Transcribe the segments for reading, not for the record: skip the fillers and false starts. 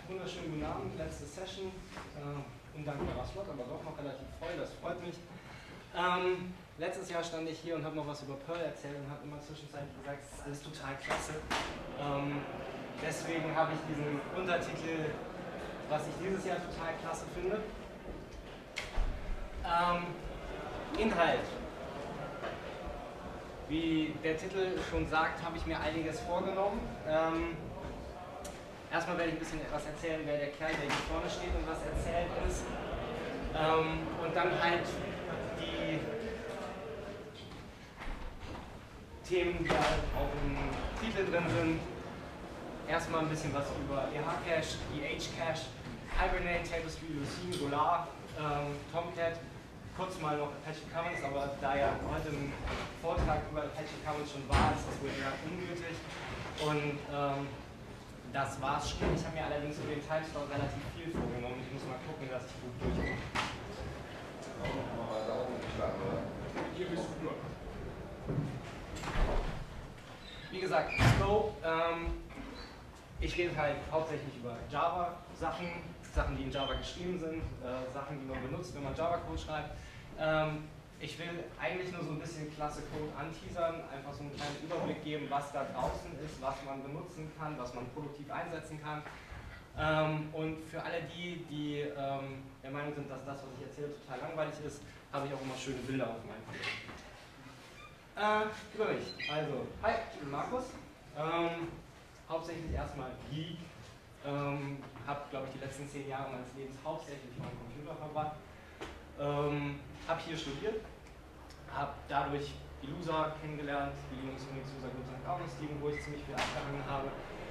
wunderschönen guten Abend, letzte Session. Undankbarer Slot, aber doch noch relativ voll, das freut mich. Letztes Jahr stand ich hier und habe noch was über Perl erzählt und habe immer zwischenzeitlich gesagt, es ist alles total klasse. Deswegen habe ich diesen Untertitel, was ich dieses Jahr total klasse finde. Inhalt. Wie der Titel schon sagt, habe ich mir einiges vorgenommen. Erstmal werde ich ein bisschen etwas erzählen, wer der Kerl, der hier vorne steht und was erzählt ist. Und dann halt die Themen, die halt auch im Titel drin sind. Erstmal ein bisschen was über EH-Cache, EH-Cache, Hibernate, Tapestry, Lucene, Golar, Tomcat. Kurz mal noch Apache Commons, aber da ja heute ein Vortrag über Apache Commons schon war, ist das wohl eher ungültig. Und das war's schon. Ich habe mir allerdings über den Timeslot relativ viel vorgenommen. Ich muss mal gucken, dass ich gut durchkomme. Hier bist du nur. Wie gesagt, Scope. Ich rede halt hauptsächlich über Java-Sachen, Sachen, die in Java geschrieben sind, Sachen, die man benutzt, wenn man Java-Code schreibt. Ich will eigentlich nur so ein bisschen klasse Code anteasern, einfach so einen kleinen Überblick geben, was da draußen ist, was man benutzen kann, was man produktiv einsetzen kann. Und für alle die der Meinung sind, dass das, was ich erzähle, total langweilig ist, habe ich auch immer schöne Bilder auf meinem Video. Über mich. Also, hi, ich bin Markus. Hauptsächlich erstmal Geek. Habe, glaube ich, die letzten 10 Jahre meines Lebens hauptsächlich vor dem Computer verbracht. Habe hier studiert, habe dadurch die Loser kennengelernt, die Linux Unix User Group St. Augustin, wo ich ziemlich viel abgehangen habe.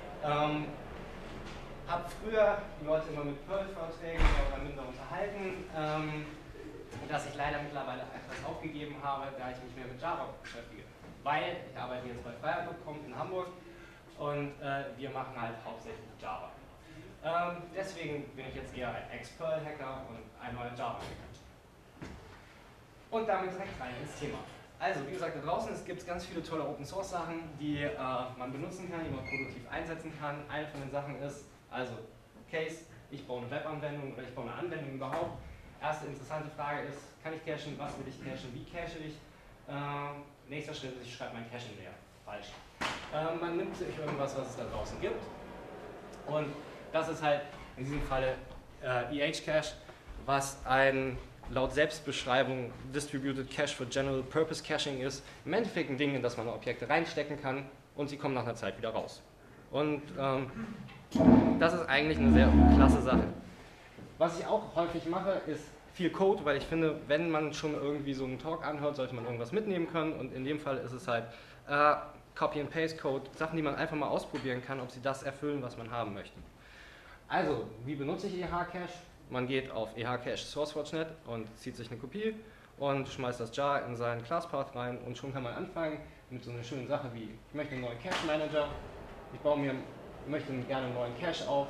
Habe früher die Leute immer mit Perl-Vorträgen mehr oder minder unterhalten, dass ich leider mittlerweile etwas aufgegeben habe, da ich mich mehr mit Java beschäftige. Weil ich arbeite jetzt bei Freiheit.com in Hamburg und wir machen halt hauptsächlich Java. Deswegen bin ich jetzt eher ein Ex-Perl-Hacker und ein neuer Java-Hacker. Und damit direkt rein ins Thema. Also, wie gesagt, da draußen gibt es ganz viele tolle Open-Source-Sachen, die man benutzen kann, die man produktiv einsetzen kann. Eine von den Sachen ist, also, Case, ich baue eine Webanwendung oder ich baue eine Anwendung überhaupt. Erste interessante Frage ist, kann ich cachen, was will ich cachen, wie cache ich? Nächster Schritt ist, ich schreibe mein Caching leer. Falsch. Man nimmt sich irgendwas, was es da draußen gibt. Und das ist halt in diesem Falle EH-Cache, was ein laut Selbstbeschreibung Distributed Cache for General Purpose Caching ist. Im Endeffekt ein Ding, in das man Objekte reinstecken kann und sie kommen nach einer Zeit wieder raus. Und das ist eigentlich eine sehr klasse Sache. Was ich auch häufig mache, ist viel Code, weil ich finde, wenn man schon irgendwie so einen Talk anhört, sollte man irgendwas mitnehmen können. Und in dem Fall ist es halt Copy-and-Paste-Code, Sachen, die man einfach mal ausprobieren kann, ob sie das erfüllen, was man haben möchte. Also, wie benutze ich EH-Cache? Man geht auf EH-Cache SourceForge.net und zieht sich eine Kopie und schmeißt das Jar in seinen Class-Path rein und schon kann man anfangen mit so einer schönen Sache wie, ich möchte einen neuen Cache-Manager, ich möchte gerne einen neuen Cache auf.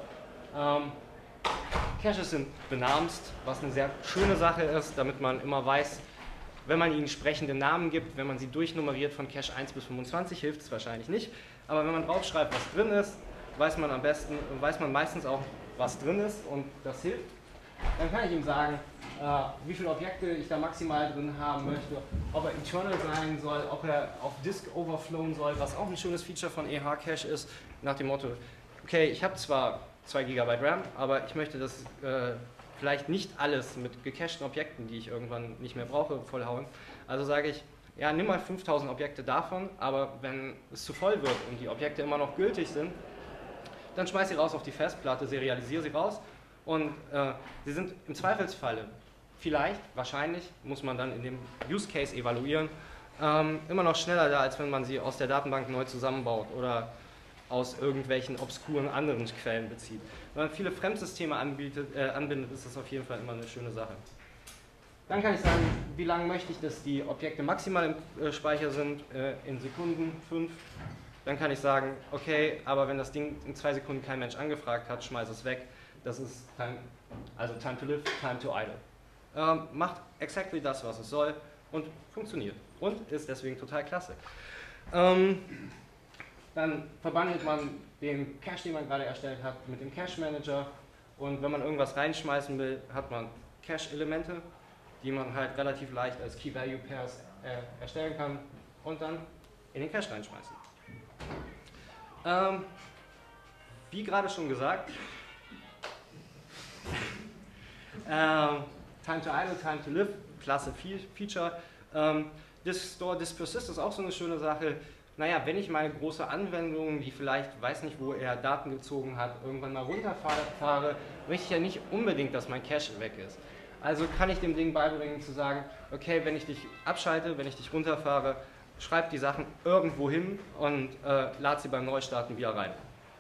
Caches sind benamst, was eine sehr schöne Sache ist, damit man immer weiß, wenn man ihnen sprechende Namen gibt, wenn man sie durchnummeriert von Cache 1 bis 25, hilft es wahrscheinlich nicht. Aber wenn man draufschreibt, was drin ist, weiß man meistens auch, was drin ist und das hilft. Dann kann ich ihm sagen, wie viele Objekte ich da maximal drin haben möchte, ob er eternal sein soll, ob er auf Disk overflowen soll, was auch ein schönes Feature von EH-Cache ist, nach dem Motto, okay, ich habe zwar 2 GB RAM, aber ich möchte das vielleicht nicht alles mit gecachten Objekten, die ich irgendwann nicht mehr brauche, vollhauen. Also sage ich, ja, nimm mal 5000 Objekte davon, aber wenn es zu voll wird und die Objekte immer noch gültig sind, dann schmeiß sie raus auf die Festplatte, serialisiere sie raus und sie sind im Zweifelsfalle, vielleicht, wahrscheinlich, muss man dann in dem Use Case evaluieren, immer noch schneller da, als wenn man sie aus der Datenbank neu zusammenbaut oder aus irgendwelchen obskuren anderen Quellen bezieht. Wenn man viele Fremdsysteme anbindet, ist das auf jeden Fall immer eine schöne Sache. Dann kann ich sagen, wie lange möchte ich, dass die Objekte maximal im Speicher sind, in Sekunden, 5. Dann kann ich sagen, okay, aber wenn das Ding in 2 Sekunden kein Mensch angefragt hat, schmeiß es weg. Das ist time to live, time to idle. Macht exactly das, was es soll und funktioniert. Und ist deswegen total klasse. Dann verbandelt man den Cache, den man gerade erstellt hat, mit dem Cache Manager. Und wenn man irgendwas reinschmeißen will, hat man Cache-Elemente, die man halt relativ leicht als Key-Value-Pairs erstellen kann und dann in den Cache reinschmeißen. Wie gerade schon gesagt, Time to Idle, Time to Live, klasse Feature. This Store, This Persist ist auch so eine schöne Sache. Naja, wenn ich meine große Anwendung, die vielleicht, weiß nicht, wo er Daten gezogen hat, irgendwann mal runterfahre, möchte ich ja nicht unbedingt, dass mein Cache weg ist. Also kann ich dem Ding beibringen zu sagen, okay, wenn ich dich abschalte, wenn ich dich runterfahre, schreib die Sachen irgendwo hin und lad sie beim Neustarten wieder rein.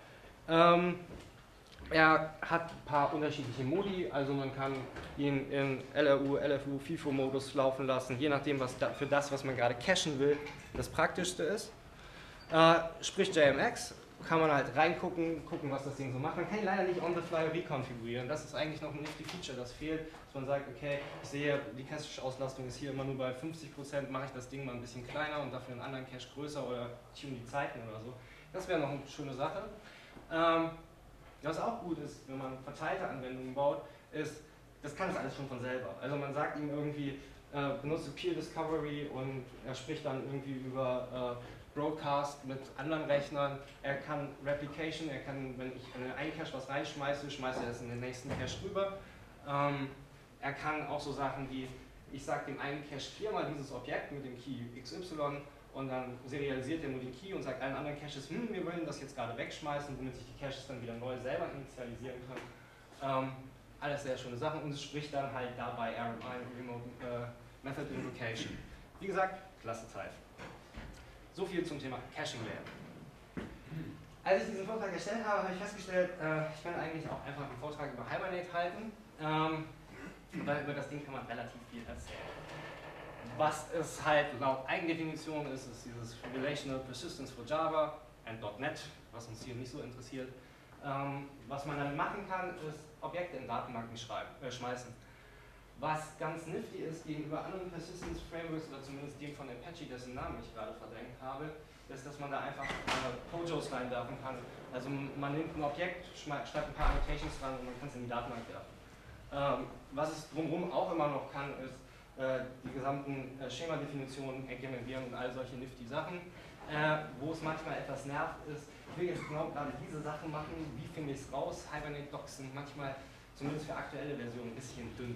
Er hat ein paar unterschiedliche Modi, also man kann ihn in LRU, LFU, FIFO-Modus laufen lassen, je nachdem, was für das, was man gerade cachen will, das Praktischste ist. Sprich JMX, kann man halt reingucken, gucken, was das Ding so macht. Man kann ihn leider nicht on the fly rekonfigurieren. Das ist eigentlich noch ein nifty Feature, das fehlt, dass man sagt, okay, ich sehe, die Cache-Auslastung ist hier immer nur bei 50%, mache ich das Ding mal ein bisschen kleiner und dafür einen anderen Cache größer oder tune die Zeiten oder so. Das wäre noch eine schöne Sache. Was auch gut ist, wenn man verteilte Anwendungen baut, ist, das kann es alles schon von selber. Also man sagt ihm irgendwie, benutze Peer Discovery und er spricht dann irgendwie über Broadcast mit anderen Rechnern. Er kann Replication, er kann, wenn ich in einen Cache was reinschmeiße, schmeiße er es in den nächsten Cache rüber. Er kann auch so Sachen wie, ich sage dem einen Cache viermal dieses Objekt mit dem Key XY und dann serialisiert er nur den Key und sagt allen anderen Caches, wir wollen das jetzt gerade wegschmeißen, womit sich die Caches dann wieder neu selber initialisieren können. Alles sehr schöne Sachen und es spricht dann halt dabei RMI, Remote Method Invocation. Wie gesagt, klasse Teil. So viel zum Thema Caching Layer. Als ich diesen Vortrag erstellt habe, habe ich festgestellt, ich kann eigentlich auch einfach einen Vortrag über Hibernate halten, weil über das Ding kann man relativ viel erzählen. Was es halt laut Eigendefinition ist, ist dieses Relational Persistence for Java and .NET, was uns hier nicht so interessiert. Was man dann machen kann, ist Objekte in Datenbanken schmeißen. Was ganz nifty ist gegenüber anderen Persistence Frameworks oder zumindest dem von Apache, dessen Namen ich gerade verdrängt habe, ist, dass man da einfach POJOs reinwerfen kann. Also man nimmt ein Objekt, schreibt ein paar Annotations dran und man kann es in die Datenbank werfen. Was es drumherum auch immer noch kann, ist die gesamten Schema-Definitionen implementieren und all solche nifty Sachen. Wo es manchmal etwas nervt ist, ich will jetzt genau gerade diese Sachen machen, wie finde ich es raus? Hibernate-Docs sind manchmal, zumindest für aktuelle Versionen, ein bisschen dünn.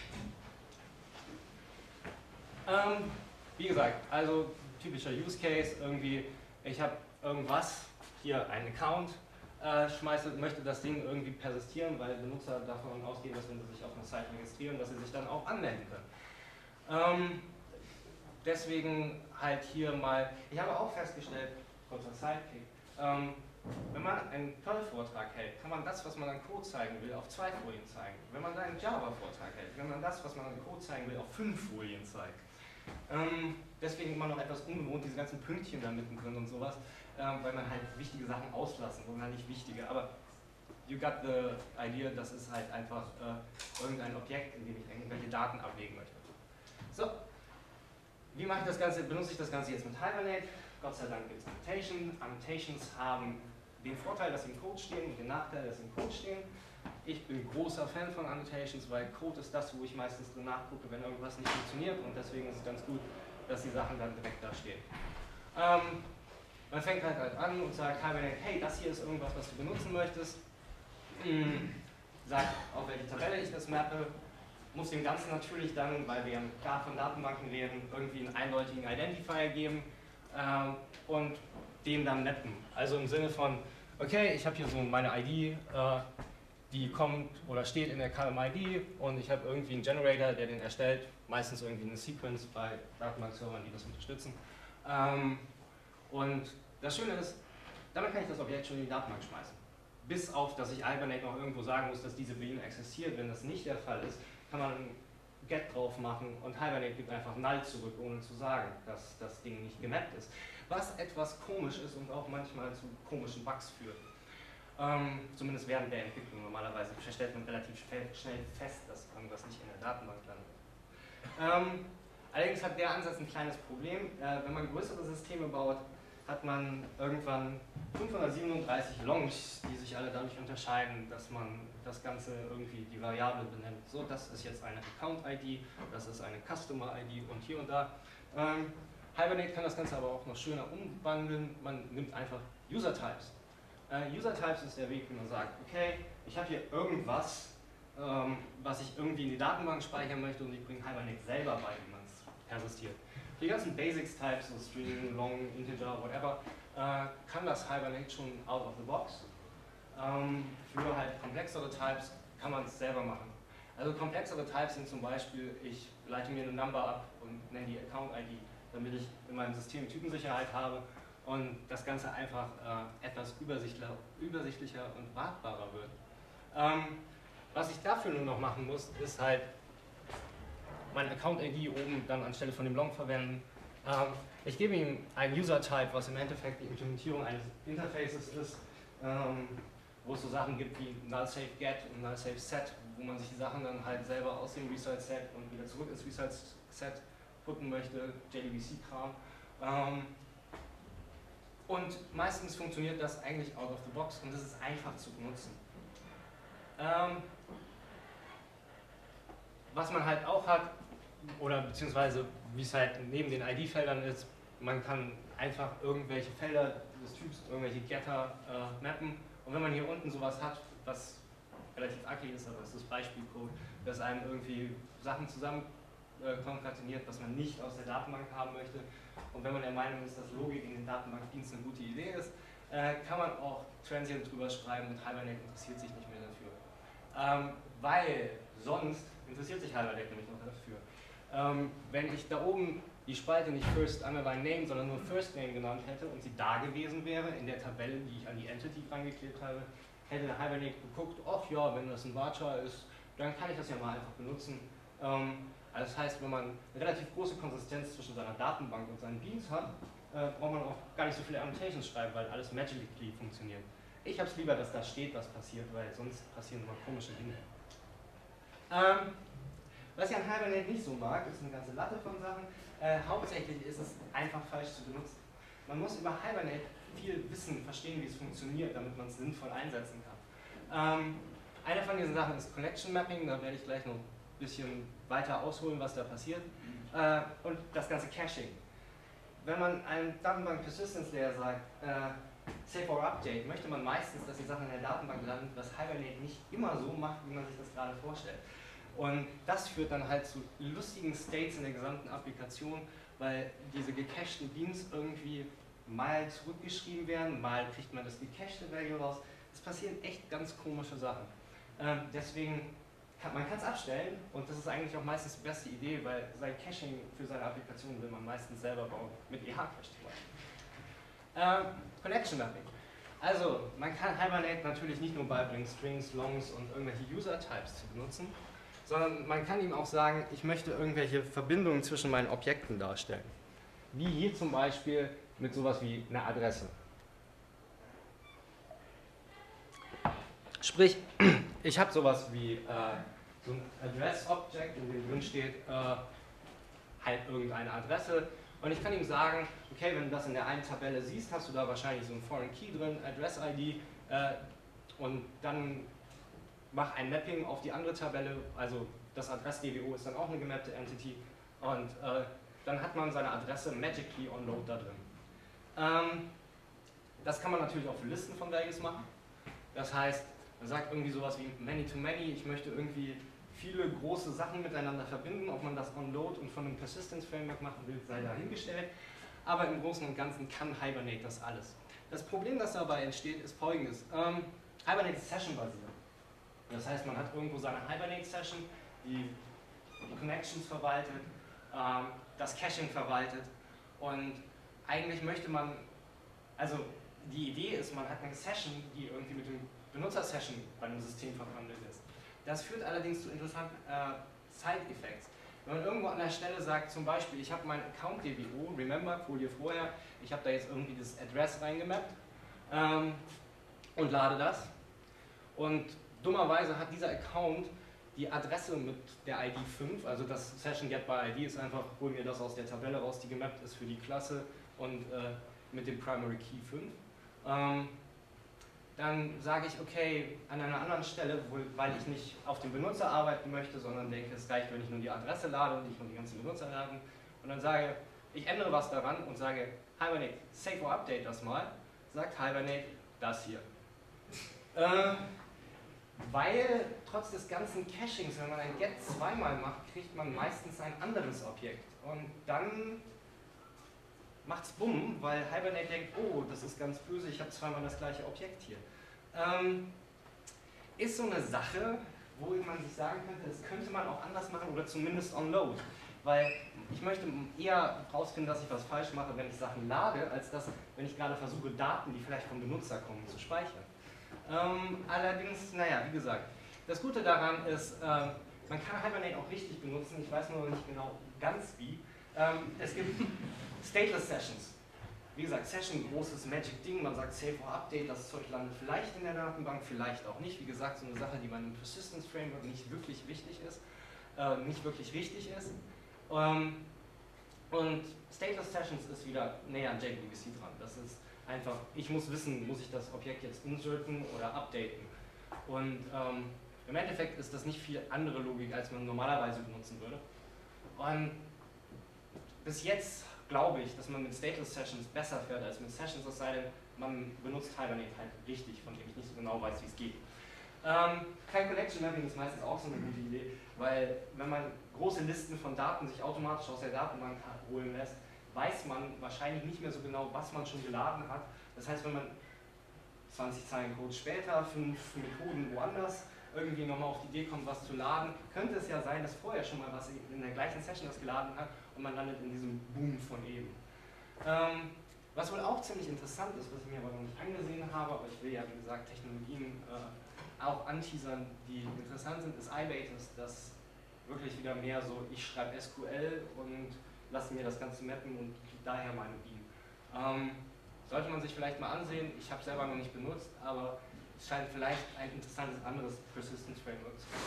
Wie gesagt, also typischer Use Case, irgendwie, ich habe irgendwas, hier einen Account, möchte das Ding irgendwie persistieren, weil Benutzer davon ausgehen, dass wenn sie sich auf einer Site registrieren, dass sie sich dann auch anmelden können. Deswegen halt hier mal, ich habe auch festgestellt, kurzer Sidekick, wenn man einen Perl-Vortrag hält, kann man das, was man an Code zeigen will, auf 2 Folien zeigen. Wenn man da einen Java-Vortrag hält, kann man das, was man an Code zeigen will, auf 5 Folien zeigen. Deswegen immer noch etwas ungewohnt, diese ganzen Pünktchen da mittendrin und sowas, weil man halt wichtige Sachen auslassen, sondern nicht wichtige. Aber you got the idea, das ist halt einfach irgendein Objekt, in dem ich irgendwelche Daten ablegen möchte. So, wie mache ich das Ganze? Benutze ich das Ganze jetzt mit Hibernate? Gott sei Dank gibt es Annotations. Annotations haben den Vorteil, dass sie im Code stehen und den Nachteil, dass sie im Code stehen. Ich bin großer Fan von Annotations, weil Code ist das, wo ich meistens drin nachgucke, wenn irgendwas nicht funktioniert und deswegen ist es ganz gut, dass die Sachen dann direkt da stehen. Man fängt halt an und sagt Hibernate, hey, das hier ist irgendwas, was du benutzen möchtest. Sagt, auf welche Tabelle ich das mappe. Muss dem Ganzen natürlich dann, weil wir klar von Datenbanken reden, irgendwie einen eindeutigen Identifier geben und den dann mappen. Also im Sinne von, okay, ich habe hier so meine ID, die kommt oder steht in der KMID und ich habe irgendwie einen Generator, der den erstellt, meistens irgendwie eine Sequence bei Datenbankservern, die das unterstützen. Und das Schöne ist, damit kann ich das Objekt schon in die Datenbank schmeißen. Bis auf, dass ich Hibernate noch irgendwo sagen muss, dass diese Bean existiert. Wenn das nicht der Fall ist, kann man ein Get drauf machen und Hibernate gibt einfach Null zurück, ohne zu sagen, dass das Ding nicht gemappt ist. Was etwas komisch ist und auch manchmal zu komischen Bugs führt. Zumindest während der Entwicklung. Normalerweise stellt man relativ schnell fest, dass irgendwas nicht in der Datenbank landet. Allerdings hat der Ansatz ein kleines Problem. Wenn man größere Systeme baut, hat man irgendwann 537 Longs, die sich alle dadurch unterscheiden, dass man das Ganze irgendwie die Variable benennt. So, das ist jetzt eine Account-ID, das ist eine Customer-ID und hier und da. Hibernate kann das Ganze aber auch noch schöner umwandeln. Man nimmt einfach User-Types. User-Types ist der Weg, wie man sagt, okay, ich habe hier irgendwas, was ich irgendwie in die Datenbank speichern möchte und ich bringe Hibernate selber bei, wie man es persistiert. Die ganzen Basics-Types, so String, Long, Integer, whatever, kann das Hibernate schon out of the box. Für halt komplexere Types kann man es selber machen. Also komplexere Types sind zum Beispiel, ich leite mir eine Number ab und nenne die Account-ID, damit ich in meinem System Typensicherheit habe und das Ganze einfach etwas übersichtlicher und wartbarer wird. Was ich dafür nur noch machen muss, ist halt meine Account-ID oben dann anstelle von dem Long verwenden. Ich gebe ihm ein User-Type, was im Endeffekt die Implementierung eines Interfaces ist, wo es so Sachen gibt wie null-safe-get und null-safe-set, wo man sich die Sachen dann halt selber aus dem Result-Set und wieder zurück ins Result-Set putten möchte, JDBC-Kram. Und meistens funktioniert das eigentlich out of the box und das ist einfach zu benutzen. Was man halt auch hat, oder beziehungsweise wie es halt neben den ID-Feldern ist, man kann einfach irgendwelche Felder des Typs, irgendwelche Getter mappen. Und wenn man hier unten sowas hat, was relativ ugly ist, aber das ist Beispielcode, das einem irgendwie Sachen zusammen konkateniert, was man nicht aus der Datenbank haben möchte. Und wenn man der Meinung ist, dass Logik in den Datenbankdiensten eine gute Idee ist, kann man auch Transient drüber schreiben und Hibernate interessiert sich nicht mehr dafür. Weil sonst interessiert sich Hibernate nämlich noch dafür. Wenn ich da oben die Spalte nicht First Underline Name, sondern nur First Name genannt hätte und sie da gewesen wäre, in der Tabelle, die ich an die Entity rangeklebt habe, hätte Hibernate geguckt, ach ja, wenn das ein Varchar ist, dann kann ich das ja mal einfach benutzen. Also das heißt, wenn man eine relativ große Konsistenz zwischen seiner Datenbank und seinen Beans hat, braucht man auch gar nicht so viele Annotations schreiben, weil alles magically funktioniert. Ich habe es lieber, dass da steht, was passiert, weil sonst passieren immer komische Dinge. Was ich an Hibernate nicht so mag, ist eine ganze Latte von Sachen. Hauptsächlich ist es einfach falsch zu benutzen. Man muss über Hibernate viel wissen, verstehen, wie es funktioniert, damit man es sinnvoll einsetzen kann. Eine von diesen Sachen ist Connection Mapping, da werde ich gleich noch ein bisschen weiter ausholen, was da passiert. Und das ganze Caching. Wenn man einem Datenbank Persistence Layer sagt, Save or Update, möchte man meistens, dass die Sachen in der Datenbank landen, was Hibernate nicht immer so macht, wie man sich das gerade vorstellt. Und das führt dann halt zu lustigen States in der gesamten Applikation, weil diese gecachten Beans irgendwie mal zurückgeschrieben werden, mal kriegt man das gecachte Value raus. Es passieren echt ganz komische Sachen. Deswegen man kann es abstellen und das ist eigentlich auch meistens die beste Idee, weil sein Caching für seine Applikation will man meistens selber bauen, mit EH-Cache zum Beispiel. Connection Mapping. Also, man kann Hibernate natürlich nicht nur beibringen, Strings, Longs und irgendwelche User-Types zu benutzen, sondern man kann ihm auch sagen, ich möchte irgendwelche Verbindungen zwischen meinen Objekten darstellen. Wie hier zum Beispiel mit sowas wie einer Adresse. Sprich, ich habe sowas wie so ein Address-Object, in dem drin steht halt irgendeine Adresse und ich kann ihm sagen, okay, wenn du das in der einen Tabelle siehst, hast du da wahrscheinlich so einen Foreign Key drin, Address-ID und dann mach ein Mapping auf die andere Tabelle, also das Adress-DWO ist dann auch eine gemappte Entity und dann hat man seine Adresse magically on load da drin. Das kann man natürlich auch für Listen von Values machen. Das heißt, man sagt irgendwie sowas wie Many-to-Many, ich möchte irgendwie viele große Sachen miteinander verbinden, ob man das on load und von einem Persistence-Framework machen will, sei dahingestellt. Aber im Großen und Ganzen kann Hibernate das alles. Das Problem, das dabei entsteht, ist folgendes. Hibernate ist Session-basiert. Das heißt, man hat irgendwo seine Hibernate-Session, die Connections verwaltet, das Caching verwaltet und eigentlich möchte man, also die Idee ist, man hat eine Session, die irgendwie mit dem Benutzer-Session bei einem System verbandelt ist. Das führt allerdings zu interessanten Side-Effects. Wenn man irgendwo an der Stelle sagt, zum Beispiel, ich habe mein Account-DBO, remember, Folie vorher, ich habe da jetzt irgendwie das Address reingemappt und lade das und dummerweise hat dieser Account die Adresse mit der ID 5, also das Session Get by ID ist einfach, hol mir das aus der Tabelle raus, die gemappt ist für die Klasse und mit dem Primary Key 5. Dann sage ich, okay, an einer anderen Stelle, weil ich nicht auf den Benutzer arbeiten möchte, sondern denke, es reicht, wenn ich nur die Adresse lade und nicht nur die ganzen Benutzerdaten. Und dann sage ich, ändere was daran und sage, Hibernate, save or update das mal. Sagt Hibernate, das hier. Weil trotz des ganzen Cachings, wenn man ein Get zweimal macht, kriegt man meistens ein anderes Objekt. Und dann macht's bumm, weil Hibernate denkt, oh, das ist ganz böse, ich habe zweimal das gleiche Objekt hier. Ist so eine Sache, wo man sich sagen könnte, das könnte man auch anders machen oder zumindest on load. Weil ich möchte eher herausfinden, dass ich was falsch mache, wenn ich Sachen lade, als dass, wenn ich gerade versuche, Daten, die vielleicht vom Benutzer kommen, zu speichern. Allerdings, naja, wie gesagt, das Gute daran ist, man kann Hibernate auch richtig benutzen, ich weiß nur noch nicht genau ganz wie. Es gibt Stateless Sessions. Wie gesagt, Session, großes Magic-Ding, man sagt Save or Update, das Zeug landet vielleicht in der Datenbank, vielleicht auch nicht. Wie gesagt, so eine Sache, die bei einem Persistence Framework nicht wirklich wichtig ist, nicht wirklich richtig ist. Und Stateless Sessions ist wieder näher an JDBC dran. Das ist einfach, ich muss wissen, muss ich das Objekt jetzt inserten oder updaten. Und im Endeffekt ist das nicht viel andere Logik, als man normalerweise benutzen würde. Und bis jetzt glaube ich, dass man mit Stateless Sessions besser fährt als mit Sessions, es sei denn, man benutzt Hibernate halt richtig, von dem ich nicht so genau weiß, wie es geht. Kein Collection Mapping ist meistens auch so eine gute Idee, weil wenn man große Listen von Daten sich automatisch aus der Datenbank holen lässt, weiß man wahrscheinlich nicht mehr so genau, was man schon geladen hat. Das heißt, wenn man 20 Zeilen Code später, 5 Methoden woanders irgendwie nochmal auf die Idee kommt, was zu laden, könnte es ja sein, dass vorher schon mal was in der gleichen Session das geladen hat und man landet in diesem Boom von eben. Was wohl auch ziemlich interessant ist, was ich mir aber noch nicht angesehen habe, aber ich will ja, wie gesagt, Technologien auch anteasern, die interessant sind, ist iBatis, das wirklich wieder mehr so, ich schreibe SQL und lasse mir das Ganze mappen und kriege daher meine Beam. Sollte man sich vielleicht mal ansehen, ich habe es selber noch nicht benutzt, aber es scheint vielleicht ein interessantes anderes Persistence Framework zu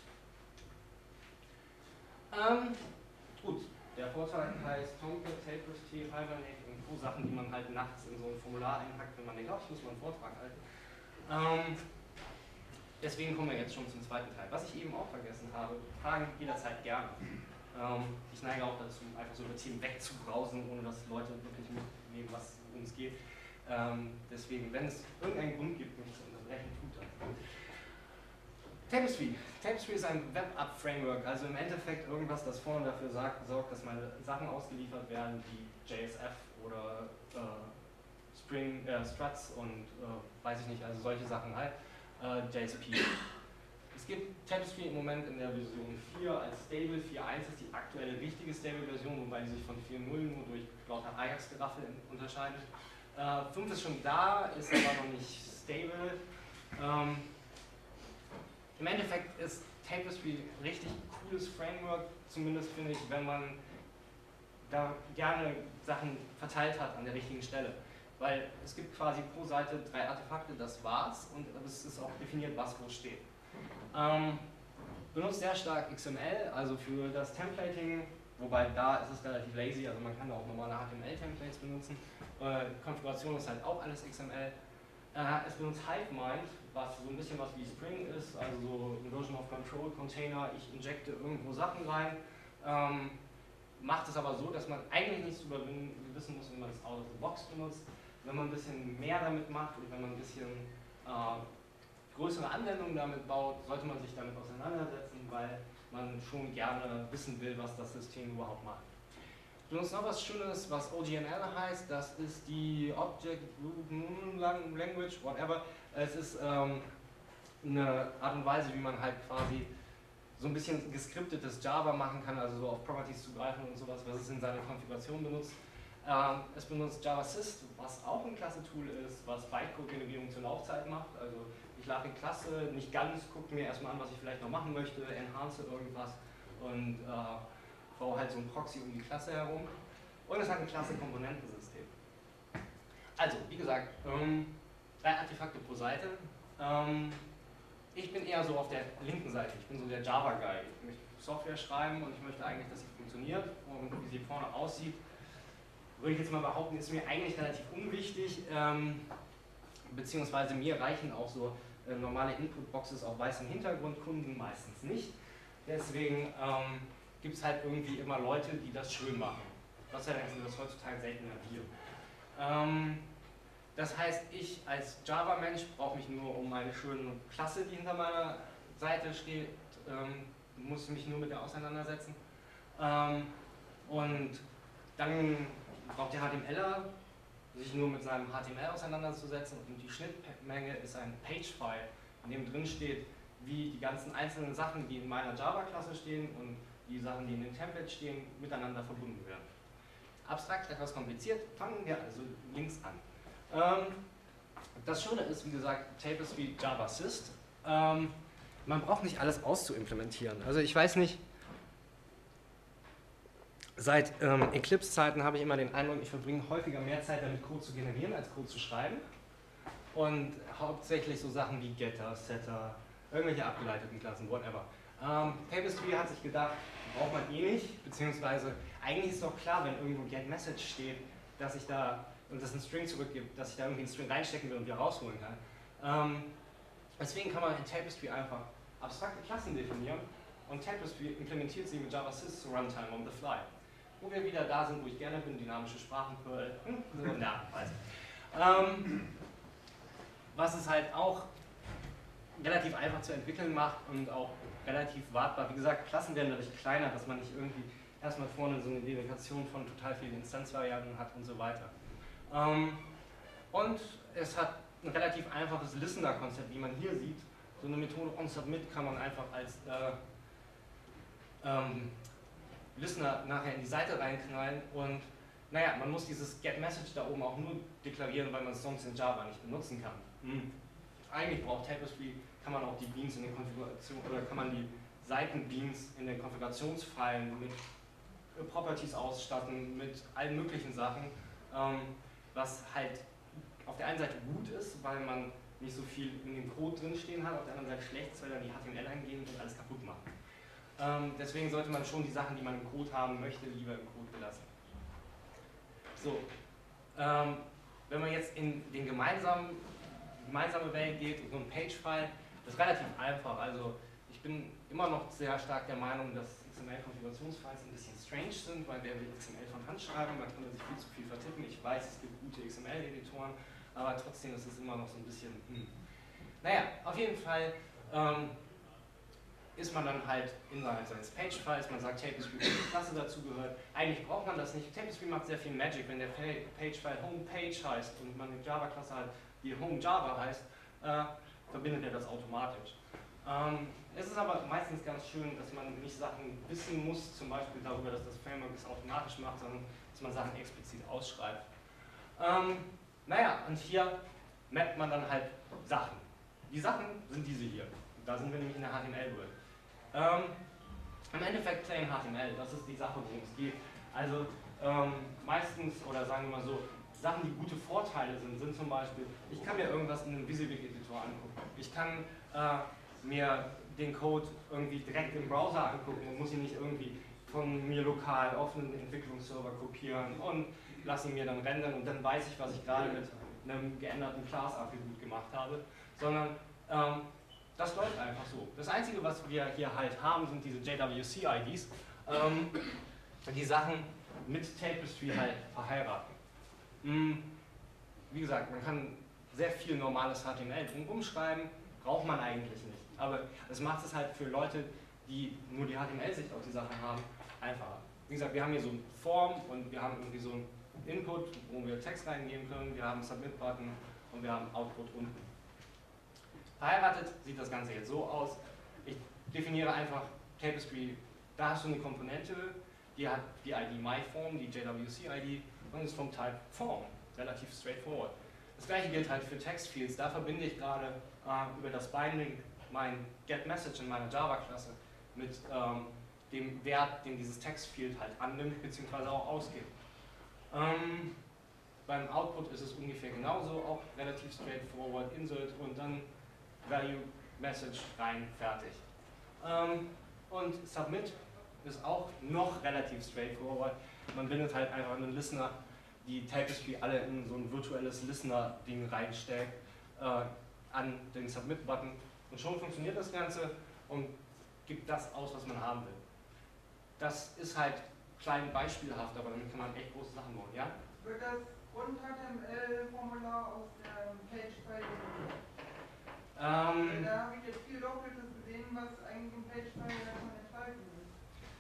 sein. Gut, der Vorteil heißt Tomcat, Tapestry, Hibernate und so Sachen, die man halt nachts in so ein Formular einpackt, wenn man denkt, ich muss mal einen Vortrag halten. Deswegen kommen wir jetzt schon zum zweiten Teil. Was ich eben auch vergessen habe, Fragen jederzeit gerne. Ich neige auch dazu, einfach so über Themen wegzubrausen, ohne dass Leute wirklich mitnehmen, was uns geht. Deswegen, wenn es irgendeinen Grund gibt, mich zu unterbrechen, tut das. Tapestry. Tapestry ist ein Web-App-Framework, also im Endeffekt irgendwas, das vorne dafür sorgt, dass meine Sachen ausgeliefert werden, wie JSF oder Spring, Struts und weiß ich nicht, also solche Sachen halt. JSP. Es gibt Tapestry im Moment in der Version 4 als Stable, 4.1 ist die aktuelle richtige Stable-Version, wobei sie sich von 4.0 nur durch lauter Ajax-Geraffel unterscheidet. 5 ist schon da, ist aber noch nicht stable. Im Endeffekt ist Tapestry ein richtig cooles Framework, zumindest finde ich, wenn man da gerne Sachen verteilt hat an der richtigen Stelle. Weil es gibt quasi pro Seite 3 Artefakte, das war's, und es ist auch definiert, was wo steht. Benutzt sehr stark XML, also für das Templating, wobei da ist es relativ lazy, also man kann da auch normale HTML-Templates benutzen. Konfiguration ist halt auch alles XML. Es benutzt Hivemind, was so ein bisschen was wie Spring ist, also so ein Version of Control Container, ich injecte irgendwo Sachen rein. Macht es aber so, dass man eigentlich nichts darüber wissen muss, wenn man es out of the box benutzt. Wenn man ein bisschen mehr damit macht und wenn man ein bisschen größere Anwendungen damit baut, sollte man sich damit auseinandersetzen, weil man schon gerne wissen will, was das System überhaupt macht. Ich benutze noch was Schönes, was OGNL heißt, das ist die Object Language, whatever. Es ist eine Art und Weise, wie man halt quasi so ein bisschen geskriptetes Java machen kann, also so auf Properties zugreifen und sowas, was es in seiner Konfiguration benutzt. Es benutzt JavaSys, was auch ein Klasse-Tool ist, was Bytecode-Generierung zur Laufzeit macht. Also ich lade eine Klasse, nicht ganz, gucke mir erstmal an, was ich vielleicht noch machen möchte, enhance irgendwas und baue halt so ein Proxy um die Klasse herum. Und es hat ein Klasse-Komponentensystem. Also, wie gesagt, 3 Artefakte pro Seite. Ich bin eher so auf der linken Seite, ich bin so der Java-Guy. Ich möchte Software schreiben und ich möchte eigentlich, dass sie funktioniert und wie sie vorne aussieht. würde ich jetzt mal behaupten, ist mir eigentlich relativ unwichtig, beziehungsweise mir reichen auch so normale Inputboxes auf weißem Hintergrund, Kunden meistens nicht. Deswegen gibt es halt irgendwie immer Leute, die das schön machen. Gott sei Dank sind das heutzutage seltener wir. Das heißt, ich als Java-Mensch brauche mich nur um meine schöne Klasse, die hinter meiner Seite steht, muss mich nur mit der auseinandersetzen. Und dann braucht der HTMLer sich nur mit seinem HTML auseinanderzusetzen und die Schnittmenge ist ein Page-File, in dem drin steht, wie die ganzen einzelnen Sachen, die in meiner Java-Klasse stehen und die Sachen, die in den Templates stehen, miteinander verbunden werden. Abstrakt, etwas kompliziert, fangen wir also links an. Das Schöne ist, wie gesagt, Tapestry Java Syst. Man braucht nicht alles auszuimplementieren. Also ich weiß nicht, seit Eclipse-Zeiten habe ich immer den Eindruck, ich verbringe häufiger mehr Zeit damit, Code zu generieren, als Code zu schreiben. Und hauptsächlich so Sachen wie Getter, Setter, irgendwelche abgeleiteten Klassen, whatever. Tapestry hat sich gedacht, braucht man eh nicht, beziehungsweise eigentlich ist doch klar, wenn irgendwo GetMessage steht, dass ich da, und das ein String zurückgibt, dass ich da irgendwie einen String reinstecken will und wieder rausholen kann. Deswegen kann man in Tapestry einfach abstrakte Klassen definieren und Tapestry implementiert sie mit Java Syst zu Runtime on the fly. Wo wir wieder da sind, wo ich gerne bin, dynamische Sprachen, Perl, so in der Art und Weise. Was es halt auch relativ einfach zu entwickeln macht und auch relativ wartbar. Wie gesagt, Klassen werden dadurch kleiner, dass man nicht irgendwie erstmal vorne so eine Delegation von total vielen Instanzvariablen hat und so weiter. Und es hat ein relativ einfaches Listener-Konzept, wie man hier sieht. So eine Methode onSubmit kann man einfach als Listener nachher in die Seite reinknallen und naja, man muss dieses GetMessage da oben auch nur deklarieren, weil man es sonst in Java nicht benutzen kann. Eigentlich braucht Tapestry, kann man auch die Beans in den Konfigurationen oder kann man die Seitenbeans in den Konfigurationsfilen mit Properties ausstatten, mit allen möglichen Sachen, was halt auf der einen Seite gut ist, weil man nicht so viel in dem Code drinstehen hat, auf der anderen Seite schlecht, weil dann die HTML eingehen und alles kaputt machen. Deswegen sollte man schon die Sachen, die man im Code haben möchte, lieber im Code belassen. So, wenn man jetzt in den gemeinsame Welt geht, so ein Page-File, das ist relativ einfach. Also ich bin immer noch sehr stark der Meinung, dass XML-Konfigurationsfiles ein bisschen strange sind, weil wer will XML von Hand schreiben, da kann man sich viel zu viel vertippen. Ich weiß, es gibt gute XML-Editoren, aber trotzdem ist es immer noch so ein bisschen, Naja, auf jeden Fall ist man dann halt innerhalb seines Page-Files, man sagt Tapestry, welche Klasse dazu gehört. Eigentlich braucht man das nicht. Tapestry macht sehr viel Magic, wenn der Page-File Homepage heißt und man eine Java-Klasse hat, die Home Java heißt, verbindet er das automatisch. Es ist aber meistens ganz schön, dass man nicht Sachen wissen muss, zum Beispiel darüber, dass das Framework es automatisch macht, sondern dass man Sachen explizit ausschreibt. Naja, und hier mappt man dann halt Sachen. Die Sachen sind diese hier. Da sind wir nämlich in der HTML-Welt. Im Endeffekt plain HTML, das ist die Sache, worum es geht. Also meistens, oder sagen wir mal so, Sachen, die gute Vorteile sind, sind zum Beispiel, ich kann mir irgendwas in einem WYSIWYG-Editor angucken. Ich kann mir den Code irgendwie direkt im Browser angucken und muss ihn nicht irgendwie von mir lokal auf einen Entwicklungsserver kopieren und lasse ihn mir dann rendern und dann weiß ich, was ich gerade mit einem geänderten Class-Attribut gemacht habe, sondern das läuft einfach so. Das Einzige, was wir hier halt haben, sind diese JWC-IDs, die Sachen mit Tapestry halt verheiraten. Wie gesagt, man kann sehr viel normales HTML drumherum schreiben, braucht man eigentlich nicht. Aber es macht es halt für Leute, die nur die HTML-Sicht auf die Sache haben, einfacher. Wie gesagt, wir haben hier so eine Form und wir haben irgendwie so einen Input, wo wir Text reingeben können, wir haben einen Submit-Button und wir haben Output unten. Verheiratet sieht das Ganze jetzt so aus. Ich definiere einfach Tapestry, da hast du eine Komponente, die hat die ID MyForm, die JWC-ID und ist vom Type Form. Relativ straightforward. Das gleiche gilt halt für Textfields. Da verbinde ich gerade über das Binding mein GetMessage in meiner Java-Klasse mit dem Wert, den dieses Textfield halt annimmt bzw. auch ausgibt. Beim Output ist es ungefähr genauso, auch relativ straightforward, Insert und dann Value Message rein, fertig. Und Submit ist auch noch relativ straightforward. Man bindet halt einfach einen Listener die Tapestry alle in so ein virtuelles Listener-Ding reinstellt an den Submit-Button. Und schon funktioniert das Ganze und gibt das aus, was man haben will. Das ist halt klein beispielhaft, aber damit kann man echt große Sachen bauen. Ja? Wird das Grund-HTML-Formular aus der Page-File generiert? Da habe ich jetzt viel Doppeltes gesehen, was eigentlich im Page-File davon enthalten ist.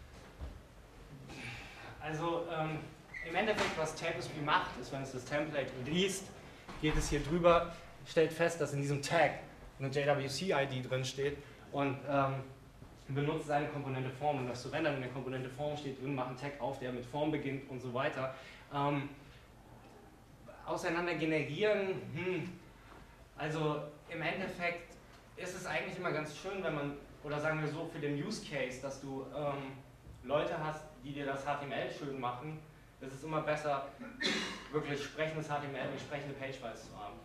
Also im Endeffekt, was Tapestry macht, ist, wenn es das Template liest, geht es hier drüber, stellt fest, dass in diesem Tag eine JWC-ID drin steht und benutzt seine Komponente Form. Und das zu rendern in der Komponente Form steht drin, macht einen Tag auf, der mit Form beginnt und so weiter. Auseinander generieren, also im Endeffekt ist es eigentlich immer ganz schön, wenn man, oder sagen wir so, für den Use Case, dass du Leute hast, die dir das HTML schön machen, ist es immer besser, wirklich sprechendes HTML und sprechende Pagefiles zu haben.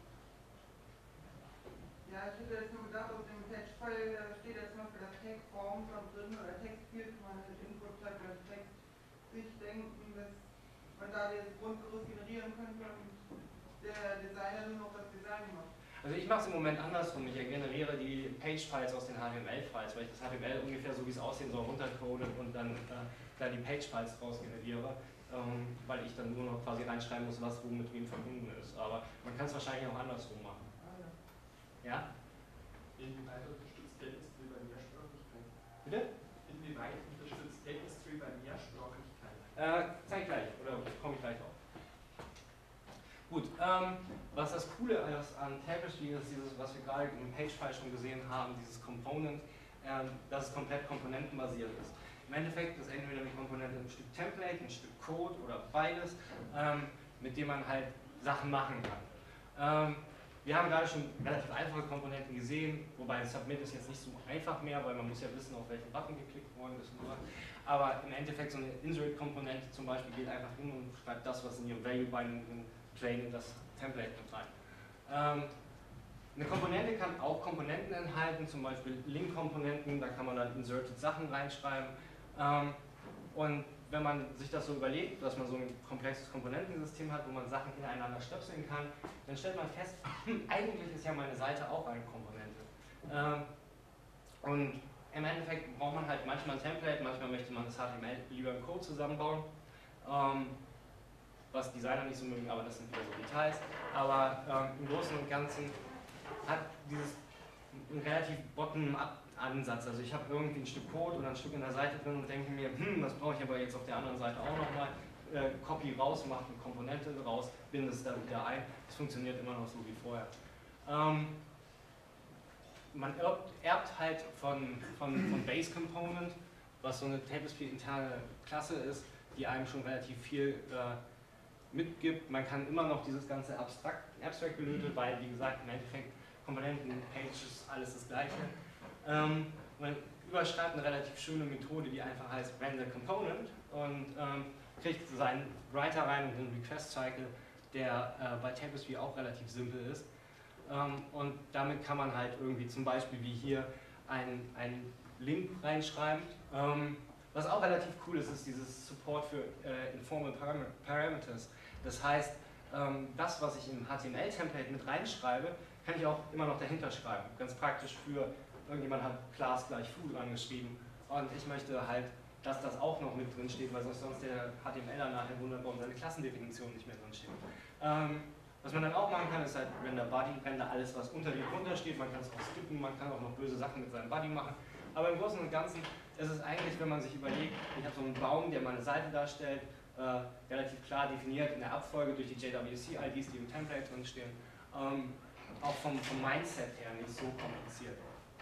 Ja, ich hätte jetzt nur gedacht, aus dem Page-File steht jetzt zum Beispiel das Tag-Form schon drin oder Text-Field, man mit Input-Type oder Text sich denken, dass man da das Grundgerüst generieren könnte und der Designer nur noch das Design macht. Also ich mache es im Moment andersrum. Ich generiere die Page-Files aus den HTML-Files, weil ich das HTML ungefähr so wie es aussehen soll runtercode und dann da die Page-Files raus generiere, weil ich dann nur noch quasi reinschreiben muss, was wo mit wem verbunden ist. Aber man kann es wahrscheinlich auch andersrum machen. Ja? Inwieweit unterstützt Tapestry bei Mehrsprachigkeit? Bitte? Inwieweit unterstützt Tapestry bei Mehrsprachigkeit? Zeig gleich, oder komme ich gleich auf. Gut, was das Coole ist an Tapestry ist, dieses, was wir gerade im Pagefile schon gesehen haben, dieses Component, dass es komplett komponentenbasiert ist. Im Endeffekt ist entweder eine Komponente ein Stück Template, ein Stück Code oder beides, mit dem man halt Sachen machen kann. Wir haben gerade schon relativ einfache Komponenten gesehen, wobei Submit ist jetzt nicht so einfach mehr, weil man muss ja wissen, auf welchen Button geklickt worden ist und so. Aber im Endeffekt so eine Insert-Komponente zum Beispiel geht einfach hin und schreibt das, was in ihrem Value-Binding Train in das Template mit rein. Eine Komponente kann auch Komponenten enthalten, zum Beispiel Link-Komponenten, da kann man dann inserted Sachen reinschreiben. Und wenn man sich das so überlegt, dass man so ein komplexes Komponentensystem hat, wo man Sachen ineinander stöpseln kann, dann stellt man fest, eigentlich ist ja meine Seite auch eine Komponente. Und im Endeffekt braucht man halt manchmal ein Template, manchmal möchte man das HTML lieber im Code zusammenbauen, was Designer nicht so mögen, aber das sind wieder so Details. Aber im Großen und Ganzen hat dieses einen relativ bottom-up-Ansatz. Also ich habe irgendwie ein Stück Code oder ein Stück in der Seite drin und denke mir, das brauche ich aber jetzt auf der anderen Seite auch nochmal. Copy raus, mache eine Komponente raus, binde es da wieder ein. Es funktioniert immer noch so wie vorher. Man erbt halt von Base Component, was so eine Tapestry-interne Klasse ist, die einem schon relativ viel mitgibt. Man kann immer noch dieses ganze Abstract-Gelöte, weil, wie gesagt, im Endeffekt Komponenten, Pages, alles das Gleiche. Man überschreibt eine relativ schöne Methode, die einfach heißt Render Component und kriegt seinen Writer rein und den Request-Cycle, der bei Tapestry auch relativ simpel ist. Und damit kann man halt irgendwie zum Beispiel wie hier einen Link reinschreiben. Was auch relativ cool ist, ist dieses Support für Informal Parameters. Das heißt, das, was ich im HTML-Template mit reinschreibe, kann ich auch immer noch dahinter schreiben. Ganz praktisch für, irgendjemand hat Class gleich Food angeschrieben und ich möchte halt, dass das auch noch mit drin steht, weil sonst der HTMLer nachher wundert, warum seine Klassendefinition nicht mehr drin steht. Was man dann auch machen kann, ist halt Render Body, Render alles, was unter dem drunter steht. Man kann es auch skippen, man kann auch noch böse Sachen mit seinem Body machen. Aber im Großen und Ganzen ist es eigentlich, wenn man sich überlegt, ich habe so einen Baum, der meine Seite darstellt, relativ klar definiert in der Abfolge durch die JWC-IDs, die im Template drin stehen. Auch vom Mindset her nicht so kompliziert.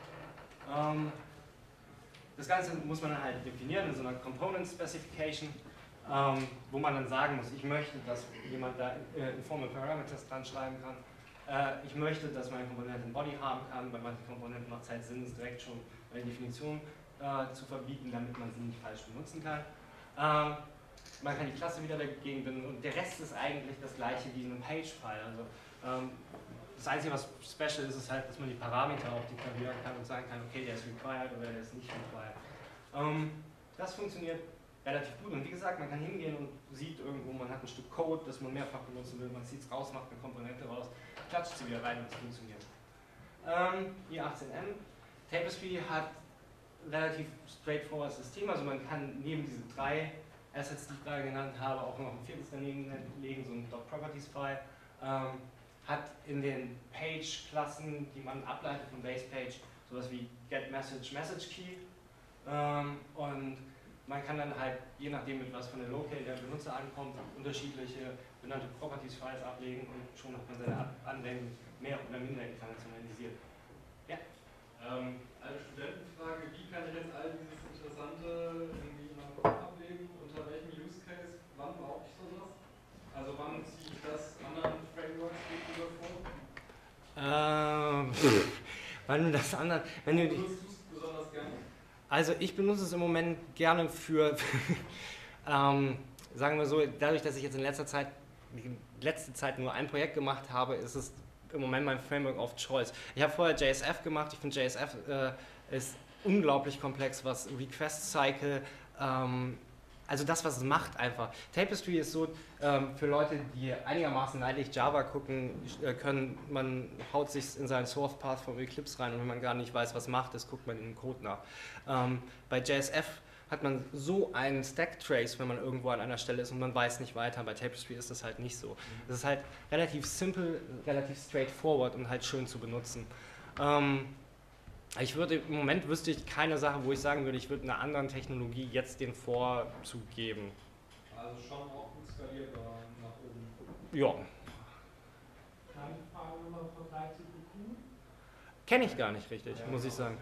Das Ganze muss man dann halt definieren in so einer Component Specification, wo man dann sagen muss, ich möchte, dass jemand da Informal Parameters dran schreiben kann. Ich möchte, dass meine Komponente ein Body haben kann. Bei manchen Komponenten macht es halt Sinn, es direkt schon eine Definition zu verbieten, damit man sie nicht falsch benutzen kann. Man kann die Klasse wieder dagegen binden und der Rest ist eigentlich das gleiche wie in einem Page-File. Also, das Einzige, was special ist, ist halt, dass man die Parameter auch deklarieren kann und sagen kann, okay, der ist required oder der ist nicht required. Das funktioniert relativ gut. Und wie gesagt, man kann hingehen und sieht irgendwo, man hat ein Stück Code, das man mehrfach benutzen will, man zieht es raus, macht eine Komponente raus, klatscht sie wieder rein und es funktioniert. i18m. Tapestry hat relativ straightforward System, also man kann neben diese 3 Assets, die ich gerade genannt habe, auch noch ein viertes daneben legen, so ein .properties-File. Hat in den Page-Klassen, die man ableitet von BasePage, sowas wie getMessage, MessageKey. Und man kann dann halt, je nachdem mit was von der Locale der Benutzer ankommt, unterschiedliche benannte Properties-Files ablegen und schon hat man seine Anwendung mehr oder minder internationalisiert. Ja? Eine Studentenfrage, wie kann ich jetzt all dieses Interessante irgendwie in einem Code ablegen, unter welchem Use Case, wann brauche ich sowas? Also wann ziehe ich das anderen Frameworks gegenüber vor? Wann das andere, wenn du Benutzt du es besonders gerne? Also ich benutze es im Moment gerne für, sagen wir so, dadurch, dass ich jetzt in letzter Zeit nur ein Projekt gemacht habe, ist es im Moment mein Framework of Choice. Ich habe vorher JSF gemacht, ich finde JSF ist unglaublich komplex, was Request Cycle, also das, was es macht einfach. Tapestry ist so, für Leute, die einigermaßen leidlich Java gucken können, man haut sich in seinen Source Path von Eclipse rein und wenn man gar nicht weiß, was macht, das guckt man in den Code nach. Bei JSF hat man so einen Stack Trace, wenn man irgendwo an einer Stelle ist und man weiß nicht weiter. Bei Tapestry ist das halt nicht so. Das ist halt relativ simpel, relativ straightforward und halt schön zu benutzen. Ich würde, im Moment wüsste ich keine Sache, wo ich sagen würde, ich würde einer anderen Technologie jetzt den Vorzug geben. Also schon auch gut skalierbar nach oben. Ja. Kleine Frage nochmal im Vergleich zu Cocoon. Kenne ich gar nicht richtig, muss ich sagen.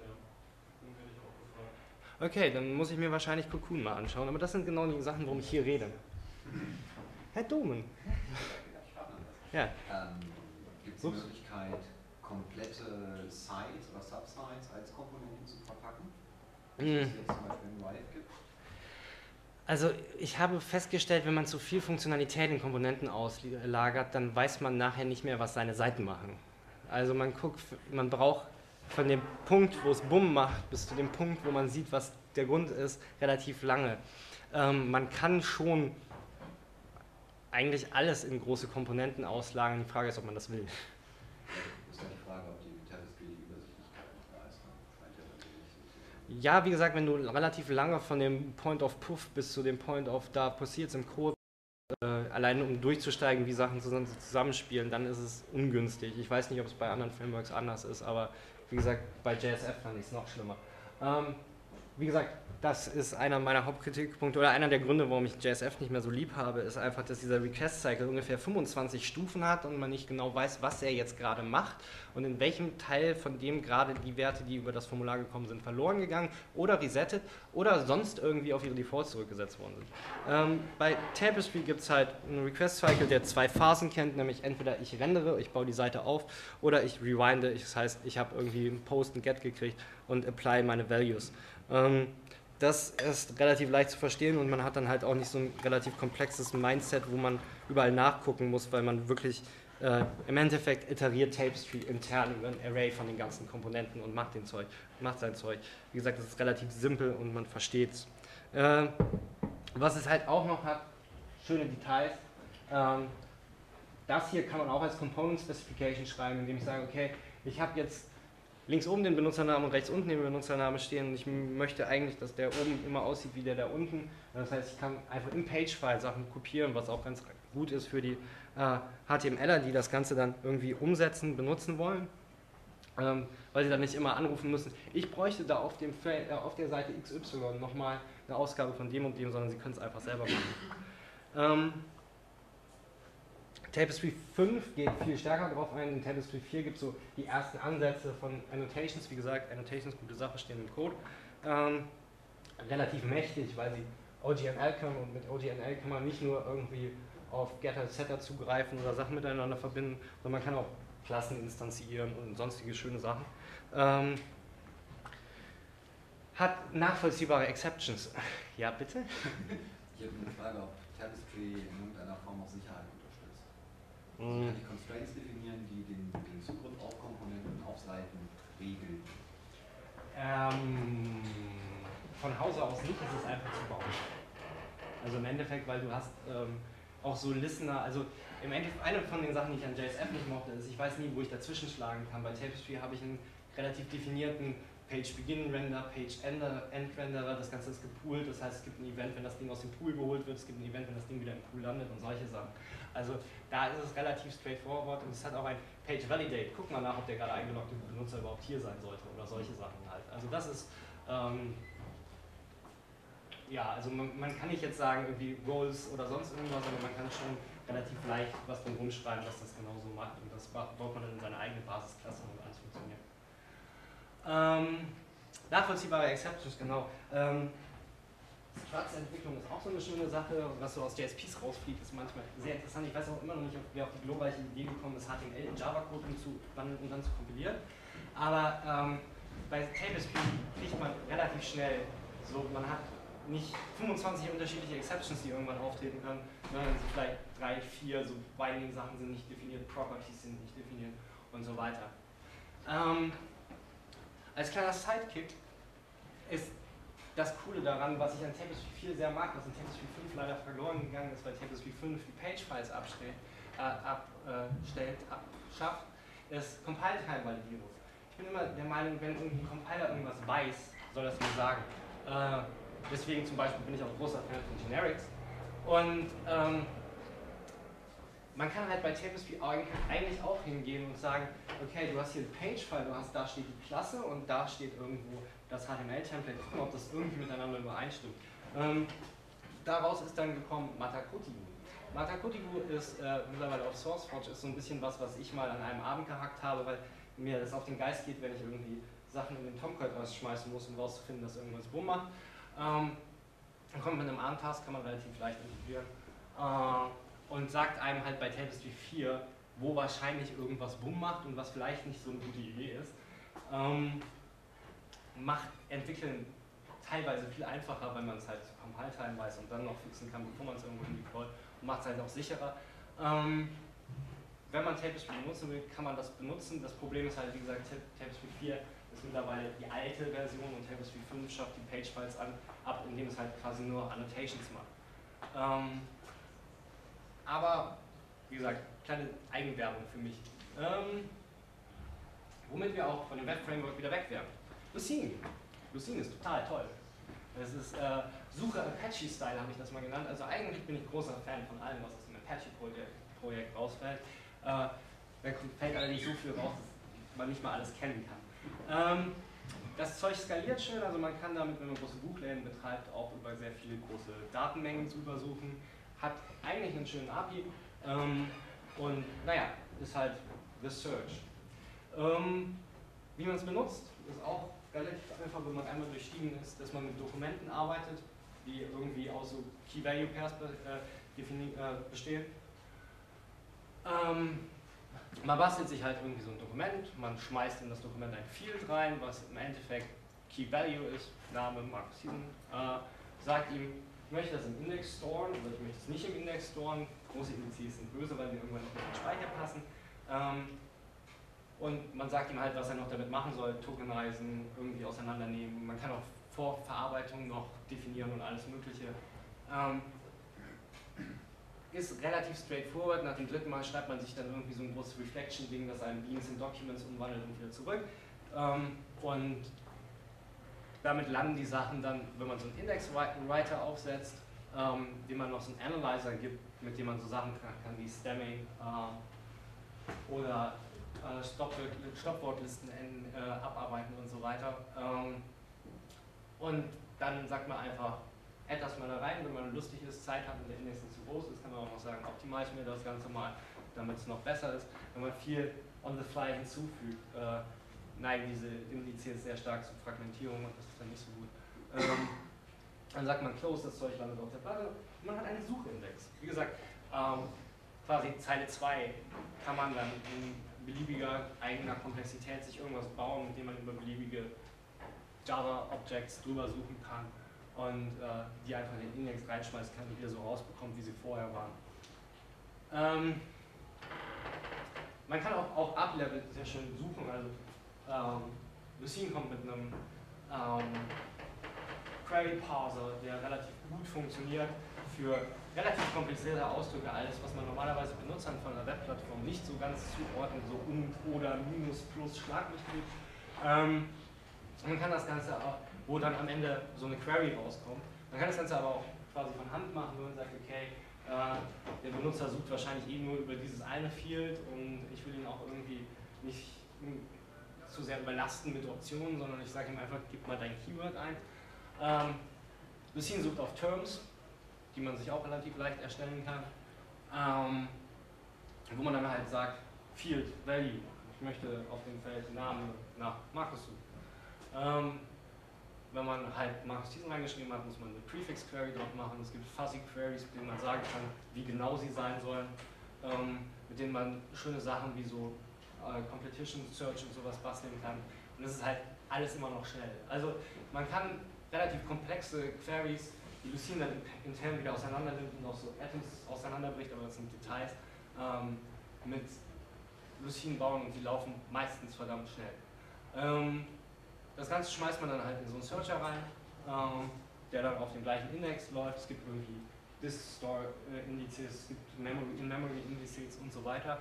Okay, dann muss ich mir wahrscheinlich Cocoon mal anschauen, aber das sind genau die Sachen, worum ich hier rede. Herr Domen. Ja. Gibt es die Möglichkeit, komplette Sites oder Subsites als Komponenten zu verpacken? Wie es jetzt zum Beispiel in Riot gibt? Also ich habe festgestellt, wenn man zu viel Funktionalität in Komponenten auslagert, dann weiß man nachher nicht mehr, was seine Seiten machen. Also man guckt, man braucht von dem Punkt, wo es Bumm macht, bis zu dem Punkt, wo man sieht, was der Grund ist, relativ lange. Man kann schon eigentlich alles in große Komponenten auslagern. Die Frage ist, ob man das will. Das ist ja die Frage, ob die Tapestry-Übersichtlichkeit noch da ist. Scheint ja natürlich nicht so. Ja, wie gesagt, wenn du relativ lange von dem Point of Puff bis zu dem Point of da passiert es im Code, allein um durchzusteigen, wie Sachen zusammenspielen, dann ist es ungünstig. Ich weiß nicht, ob es bei anderen Frameworks anders ist, aber wie gesagt, bei JSF fand ich es noch schlimmer. Wie gesagt, das ist einer meiner Hauptkritikpunkte oder einer der Gründe, warum ich JSF nicht mehr so lieb habe, ist einfach, dass dieser Request-Cycle ungefähr 25 Stufen hat und man nicht genau weiß, was er jetzt gerade macht und in welchem Teil von dem gerade die Werte, die über das Formular gekommen sind, verloren gegangen oder resettet oder sonst irgendwie auf ihre Defaults zurückgesetzt worden sind. Bei Tapestry gibt es halt einen Request-Cycle, der 2 Phasen kennt, nämlich entweder ich rendere, ich baue die Seite auf, oder ich rewinde, das heißt, ich habe irgendwie einen Post, ein Get gekriegt und apply meine Values. Das ist relativ leicht zu verstehen und man hat dann halt auch nicht so ein relativ komplexes Mindset, wo man überall nachgucken muss, weil man wirklich im Endeffekt iteriert Tapestry intern über ein Array von den ganzen Komponenten und macht sein Zeug. Wie gesagt, das ist relativ simpel und man versteht es. Was es halt auch noch hat, schöne Details. Das hier kann man auch als Component Specification schreiben, indem ich sage, okay, ich habe jetzt links oben den Benutzernamen und rechts unten den Benutzernamen stehen und ich möchte eigentlich, dass der oben immer aussieht wie der da unten. Das heißt, ich kann einfach im Pagefile Sachen kopieren, was auch ganz gut ist für die HTMLer, die das Ganze dann irgendwie umsetzen, benutzen wollen, weil sie dann nicht immer anrufen müssen. Ich bräuchte da auf der Seite XY nochmal eine Ausgabe von dem und dem, sondern sie können es einfach selber machen. Tapestry 5 geht viel stärker drauf ein. In Tapestry 4 gibt es so die ersten Ansätze von Annotations. Wie gesagt, Annotations, gute Sache, stehen im Code. Relativ mächtig, weil sie OGML können und mit OGML kann man nicht nur irgendwie auf Getter, Setter zugreifen oder Sachen miteinander verbinden, sondern man kann auch Klassen instanzieren und sonstige schöne Sachen. Hat nachvollziehbare Exceptions. Ja, bitte? Ich habe eine Frage, ob Tapestry in irgendeiner Form auch Sicherheit unterstützt. Also kann ich Constraints definieren, die den Zugriff auf Komponenten, auf Seiten regeln? von Hause aus nicht, ist es einfach zu bauen. Also im Endeffekt, weil du hast auch so Listener, also im Endeffekt eine von den Sachen, die ich an JSF nicht mochte, ist, ich weiß nie, wo ich dazwischen schlagen kann. Bei Tapestry habe ich einen relativ definierten Page-Begin-Render, Page-End-Renderer, das Ganze ist gepoolt, das heißt, es gibt ein Event, wenn das Ding aus dem Pool geholt wird, es gibt ein Event, wenn das Ding wieder im Pool landet und solche Sachen. Also da ist es relativ straightforward und es hat auch ein Page-Validate. Guck mal nach, ob der gerade eingeloggte Benutzer überhaupt hier sein sollte oder solche Sachen halt. Also das ist, ja, also man kann nicht jetzt sagen, irgendwie Roles oder sonst irgendwas, aber man kann schon relativ leicht was drum rumschreiben, dass das genauso macht und das baut man dann in seine eigene Basisklasse und alles funktioniert. Nachvollziehbare Exceptions, genau. Struts-Entwicklung ist auch so eine schöne Sache, was so aus JSPs rausfliegt, ist manchmal sehr interessant. Ich weiß auch immer noch nicht, wer auf die glorreiche Idee gekommen ist, HTML in Java-Code umzuwandeln und dann zu kompilieren. Aber bei Tapestry kriegt man relativ schnell so, man hat nicht 25 unterschiedliche Exceptions, die irgendwann auftreten können, sondern vielleicht 3, 4, so Binding-Sachen sind nicht definiert, Properties sind nicht definiert und so weiter. Als kleiner Sidekick ist das Coole daran, was ich an Tapestry 4 sehr mag, was in Tapestry 5 leider verloren gegangen ist, weil Tapestry 5 die Page-Files abschafft, ist Compile-Time-Validierung. Ich bin immer der Meinung, wenn ein Compiler irgendwas weiß, soll das mir sagen. Deswegen zum Beispiel bin ich auch großer Fan von Generics. Und man kann halt bei Tapestry eigentlich auch hingehen und sagen, okay, du hast hier ein Page-File, da steht die Klasse und da steht irgendwo das HTML-Template, gucken, ob das irgendwie miteinander übereinstimmt. Daraus ist dann gekommen Matakotigu. Matakotigu ist mittlerweile auf SourceForge, ist so ein bisschen was ich mal an einem Abend gehackt habe, weil mir das auf den Geist geht, wenn ich irgendwie Sachen in den Tomcat rausschmeißen muss, um rauszufinden, dass irgendwas Bumm macht. Dann kommt mit einem ARM-Task, kann man relativ leicht integrieren. Und sagt einem halt bei Tapestry 4, wo wahrscheinlich irgendwas Bumm macht und was vielleicht nicht so eine gute Idee ist. Macht Entwickeln teilweise viel einfacher, weil man es halt zu Compile-Time weiß und dann noch fixen kann, bevor man es irgendwo in deployt, und macht es halt auch sicherer. Wenn man Tapestry benutzen will, kann man das benutzen. Das Problem ist halt, wie gesagt, Tapestry 4 ist mittlerweile die alte Version und Tapestry 5 schafft die Page-Files ab, indem es halt quasi nur Annotations macht. Aber, wie gesagt, kleine Eigenwerbung für mich. Womit wir auch von dem Web-Framework wieder weg wären. Lucene. Lucene ist total toll. Es ist Suche Apache-Style, habe ich das mal genannt. Also eigentlich bin ich großer Fan von allem, was aus dem Apache-Projekt rausfällt. Da fällt allerdings so viel raus, dass man nicht mal alles kennen kann. Das Zeug skaliert schön, also man kann damit, wenn man große Buchläden betreibt, auch über sehr viele große Datenmengen drüber suchen. Hat eigentlich einen schönen API und naja, ist halt the Search. Wie man es benutzt, ist auch relativ einfach, wenn man einmal durchstiegen ist, dass man mit Dokumenten arbeitet, die irgendwie aus so Key-Value-Pairs bestehen. Man bastelt sich halt irgendwie so ein Dokument, man schmeißt in das Dokument ein Field rein, was im Endeffekt Key-Value ist, Name, Markus Hiesen, sagt ihm, ich möchte das im Index storen oder ich möchte es nicht im Index storen. Große Indizes sind böse, weil sie irgendwann nicht mehr in den Speicher passen. Und man sagt ihm halt, was er noch damit machen soll, tokenisen, irgendwie auseinandernehmen. Man kann auch Vorverarbeitung noch definieren und alles Mögliche. Ist relativ straightforward. Nach dem dritten Mal schreibt man sich dann irgendwie so ein großes Reflection-Ding, das einen Beans in Documents umwandelt und wieder zurück. Und damit landen die Sachen dann, wenn man so einen Index-Writer aufsetzt, dem man noch so einen Analyzer gibt, mit dem man so Sachen kann wie Stemming oder Stoppwortlisten abarbeiten und so weiter. Und dann sagt man einfach, add das mal da rein, wenn man lustig ist, Zeit hat und der Index nicht zu groß ist, kann man auch noch sagen, optimize mir das Ganze mal, damit es noch besser ist. Wenn man viel on the fly hinzufügt, neigen diese Indizes sehr stark zur Fragmentierung und das ist dann nicht so gut. Dann sagt man close, das Zeug landet auf der Platte und man hat einen Suchindex. Wie gesagt, quasi Zeile 2 kann man dann in beliebiger eigener Komplexität sich irgendwas bauen, mit dem man über beliebige Java-Objects drüber suchen kann und die einfach in den Index reinschmeißen kann und wieder so rausbekommt, wie sie vorher waren. Man kann auch auf Up-Level sehr schön suchen, also Lucene kommt mit einem Query Parser, der relativ gut funktioniert für relativ komplizierte Ausdrücke, alles, was man normalerweise Benutzern von einer Webplattform nicht so ganz zuordnet, so und, oder, minus, plus, Schlag mich durch. Man kann das Ganze auch, wo dann am Ende so eine Query rauskommt, man kann das Ganze aber auch quasi von Hand machen, wo man sagt, okay, der Benutzer sucht wahrscheinlich eh nur über dieses eine Field und ich will ihn auch irgendwie nicht zu sehr überlasten mit Optionen, sondern ich sage ihm einfach, gib mal dein Keyword ein. Lucene sucht auf Terms, die man sich auch relativ leicht erstellen kann, wo man dann halt sagt, Field, Value, ich möchte auf dem Feld Namen nach Markus suchen. Wenn man halt Markus Thiessen reingeschrieben hat, muss man eine Prefix-Query dort machen. Es gibt Fuzzy-Queries, mit denen man sagen kann, wie genau sie sein sollen, mit denen man schöne Sachen wie so Competition Search und sowas basteln kann. Und es ist halt alles immer noch schnell. Also man kann relativ komplexe Queries, die Lucene dann intern wieder auseinander nimmt und auch so Atoms auseinanderbricht, aber das sind Details, mit Lucene bauen und die laufen meistens verdammt schnell. Das Ganze schmeißt man dann halt in so einen Searcher rein, der dann auf dem gleichen Index läuft. Es gibt irgendwie Disk-Store-Indizes, es gibt In-Memory-Indizes und so weiter.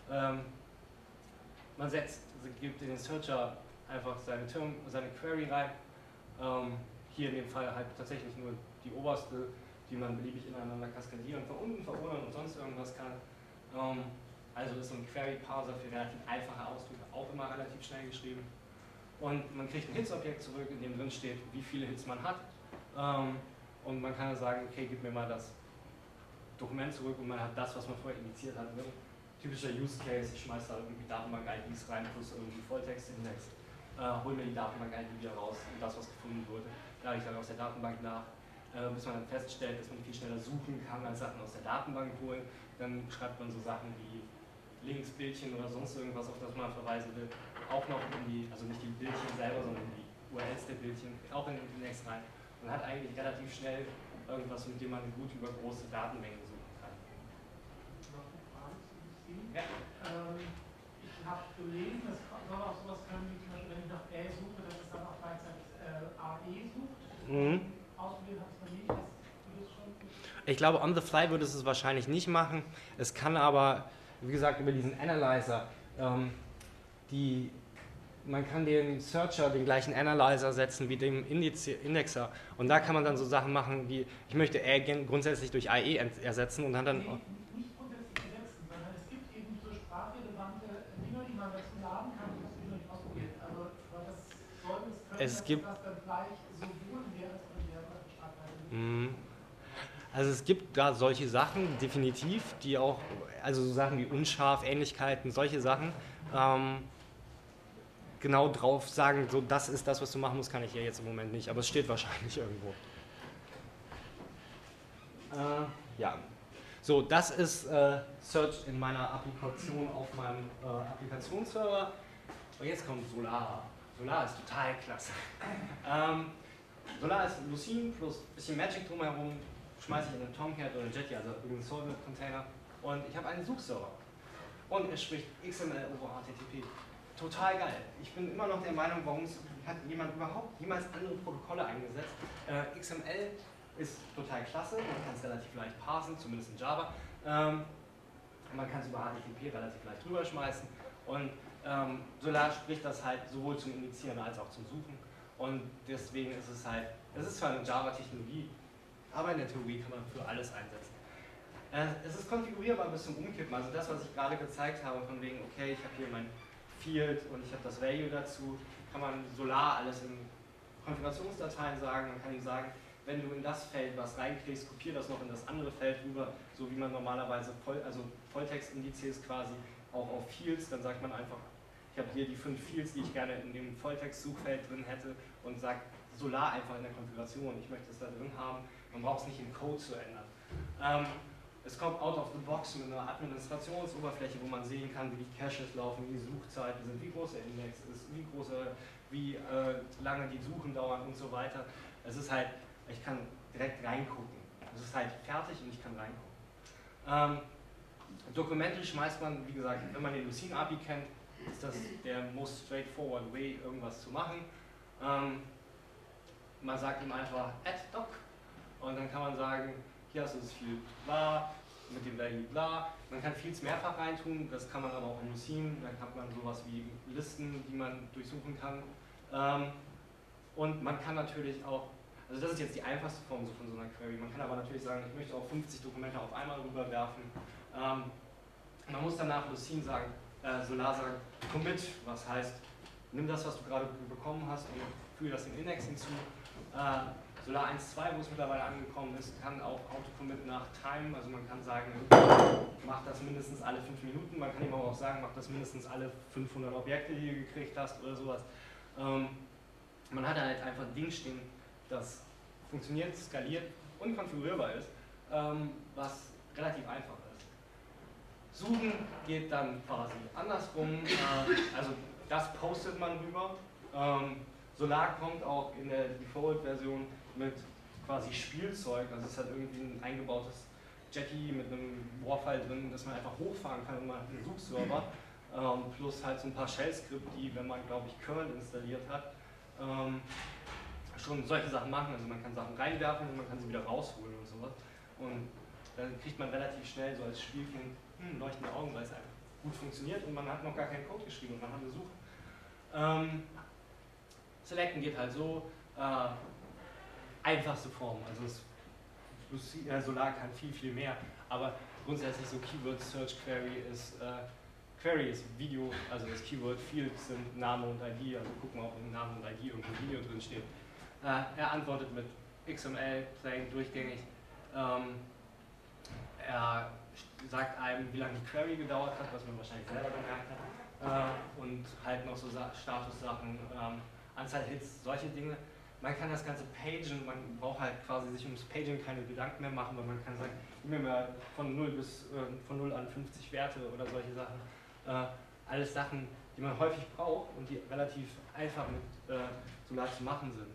Man gibt in den Searcher einfach seine Query rein. Hier in dem Fall halt tatsächlich nur die oberste, die man beliebig ineinander kaskadieren, verunten, verordern und sonst irgendwas kann. Also ist so ein Query-Parser für relativ einfache Ausdrücke auch immer relativ schnell geschrieben. Und man kriegt ein Hits-Objekt zurück, in dem drin steht, wie viele Hits man hat. Und man kann dann sagen, okay, gib mir mal das Dokument zurück und man hat das, was man vorher indiziert hat. Ne? Typischer Use Case, ich schmeiße da irgendwie Datenbank-IDs rein plus irgendwie Volltext-Index, hol mir die Datenbank-ID wieder raus und das, was gefunden wurde, lade ich dann aus der Datenbank nach, bis man dann feststellt, dass man viel schneller suchen kann, als Sachen aus der Datenbank holen. Dann schreibt man so Sachen wie Links, Bildchen oder sonst irgendwas, auf das man verweisen will, auch noch in die, also nicht die Bildchen selber, sondern die URLs der Bildchen, auch in den Index rein und hat eigentlich relativ schnell irgendwas, mit dem man gut über große Datenmengen suchen kann. Noch eine Frage zu Lucene. Ja. Ich habe gelesen, es soll auch sowas können, wie zum Beispiel, wenn ich nach A suche, dass es dann auch gleichzeitig AE sucht. Ausprobiert habe ich es noch nicht. Würde es schon Ich glaube, on the fly würde es wahrscheinlich nicht machen. Es kann aber, wie gesagt, über diesen Analyzer, man kann den Searcher den gleichen Analyzer setzen wie dem Indexer. Und da kann man dann so Sachen machen wie, ich möchte grundsätzlich durch AE ersetzen und dann. nicht grundsätzlich ersetzen, sondern es gibt eben so sprachrelevante Dinge, die man dazu laden kann, die hast du noch nicht ausprobiert. Also, das sollte es können, dass das dann gleich sowohl in der als auch in der Schreibweise. Also es gibt da solche Sachen, definitiv, die auch, also so Sachen wie unscharf, Ähnlichkeiten, solche Sachen, genau drauf sagen, so das ist das, was du machen musst, kann ich ja jetzt im Moment nicht, aber es steht wahrscheinlich irgendwo. Ja, so das ist Search in meiner Applikation auf meinem Applikationsserver. Und jetzt kommt Solar. Solar ist total klasse. Solar ist Lucene plus ein bisschen Magic drumherum, schmeiße ich in einen Tomcat oder Jetty, also irgendeinen Solid-Container, und ich habe einen Suchserver. Und er spricht XML over HTTP. Total geil. Ich bin immer noch der Meinung, warum hat jemand überhaupt jemals andere Protokolle eingesetzt. XML ist total klasse, man kann es relativ leicht parsen, zumindest in Java. Man kann es über HTTP relativ leicht drüber schmeißen. Und Solar spricht das halt sowohl zum Indizieren als auch zum Suchen. Und deswegen ist es halt, es ist zwar eine Java-Technologie, aber in der Theorie kann man für alles einsetzen. Es ist konfigurierbar bis zum Umkippen, also das, was ich gerade gezeigt habe, von wegen, okay, ich habe hier mein Field und ich habe das Value dazu, kann man Solar alles in Konfigurationsdateien sagen, man kann ihm sagen, wenn du in das Feld was reinkriegst, kopier das noch in das andere Feld rüber, so wie man normalerweise Volltextindizes quasi auch auf Fields, dann sagt man einfach, ich habe hier die 5 Fields, die ich gerne in dem Volltext-Suchfeld drin hätte und sagt Solar einfach in der Konfiguration, ich möchte es da drin haben, man braucht es nicht im Code zu ändern. Es kommt out of the box mit einer Administrationsoberfläche, wo man sehen kann, wie die Caches laufen, wie die Suchzeiten sind, wie groß der Index ist, wie lange die Suchen dauern und so weiter. Es ist halt, ich kann direkt reingucken. Es ist halt fertig und ich kann reingucken. Dokumente schmeißt man, wie gesagt, wenn man den Lucene API kennt, ist das der most straightforward way, irgendwas zu machen. man sagt ihm einfach add doc und dann kann man sagen, hier hast du das Field bla, mit dem Value bla. Man kann Fields mehrfach reintun, das kann man aber auch in Lucene, dann hat man sowas wie Listen, die man durchsuchen kann. Und man kann natürlich auch, also das ist jetzt die einfachste Form von so einer Query, man kann aber natürlich sagen, ich möchte auch 50 Dokumente auf einmal rüberwerfen. Man muss danach Lucene sagen, Solr sagen, commit, was heißt, nimm das, was du gerade bekommen hast und füge das in Index hinzu. Solr 1.2, wo es mittlerweile angekommen ist, kann auch Autocommit nach Time, also man kann sagen, mach das mindestens alle 5 Minuten, man kann ihm aber auch sagen, mach das mindestens alle 500 Objekte, die du gekriegt hast oder sowas. Man hat halt einfach ein Ding stehen, das funktioniert, skaliert und konfigurierbar ist, was relativ einfach ist. Suchen geht dann quasi andersrum, also das postet man rüber. Solr kommt auch in der Default-Version mit quasi Spielzeug, also es hat irgendwie ein eingebautes Jetty mit einem Warfile drin, das man einfach hochfahren kann und man hat einen Suchserver, plus halt so ein paar Shell-Skript, die, wenn man, glaube ich, Curl installiert hat, schon solche Sachen machen, also man kann Sachen reinwerfen und man kann sie wieder rausholen und sowas. Und dann kriegt man relativ schnell so als Spielkind leuchtende Augen, weil es einfach gut funktioniert und man hat noch gar keinen Code geschrieben und man hat eine Suche. Selecten geht halt so, einfachste Form, also Solr kann viel mehr, aber grundsätzlich so Keyword Search Query ist, Query ist Video, also das Keyword Fields sind Name und ID, also gucken wir, ob im Namen und ID irgendwo Video drin steht. Er antwortet mit XML, plain, durchgängig. Er sagt einem, wie lange die Query gedauert hat, was man wahrscheinlich selber gemerkt hat. Und halt noch so Statussachen, Anzahl Hits, solche Dinge. Man kann das Ganze pagen, man braucht halt quasi sich ums Paging keine Gedanken mehr machen, weil man kann sagen, gib mir mal von 0 an 50 Werte oder solche Sachen. Alles Sachen, die man häufig braucht und die relativ einfach mit Solr zu machen sind.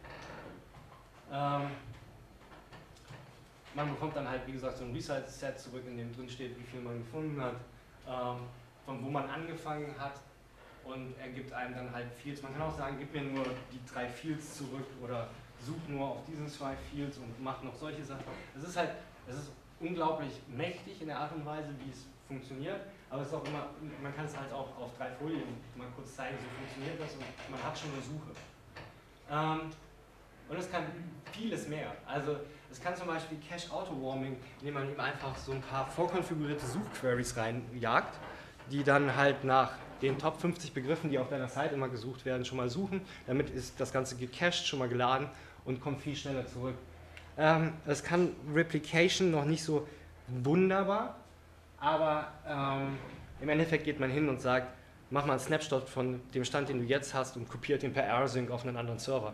Man bekommt dann halt, wie gesagt, so ein Result-Set zurück, in dem drin steht, wie viel man gefunden hat, von wo man angefangen hat. Und er gibt einem dann halt Fields. Man kann auch sagen, gib mir nur die 3 Fields zurück oder such nur auf diesen 2 Fields und mach noch solche Sachen. Es ist unglaublich mächtig in der Art und Weise, wie es funktioniert, aber es ist auch immer, man kann es halt auch auf 3 Folien mal kurz zeigen, so funktioniert das und man hat schon eine Suche. Und es kann vieles mehr. Also es kann zum Beispiel Cache-Auto-Warming, indem man ihm einfach so ein paar vorkonfigurierte Suchqueries reinjagt, die dann halt nach den Top 50 Begriffen, die auf deiner Seite immer gesucht werden, schon mal suchen. Damit ist das Ganze gecached, schon mal geladen und kommt viel schneller zurück. Es kann Replication noch nicht so wunderbar, aber im Endeffekt geht man hin und sagt, mach mal einen Snapshot von dem Stand, den du jetzt hast und kopiert den per rsync auf einen anderen Server.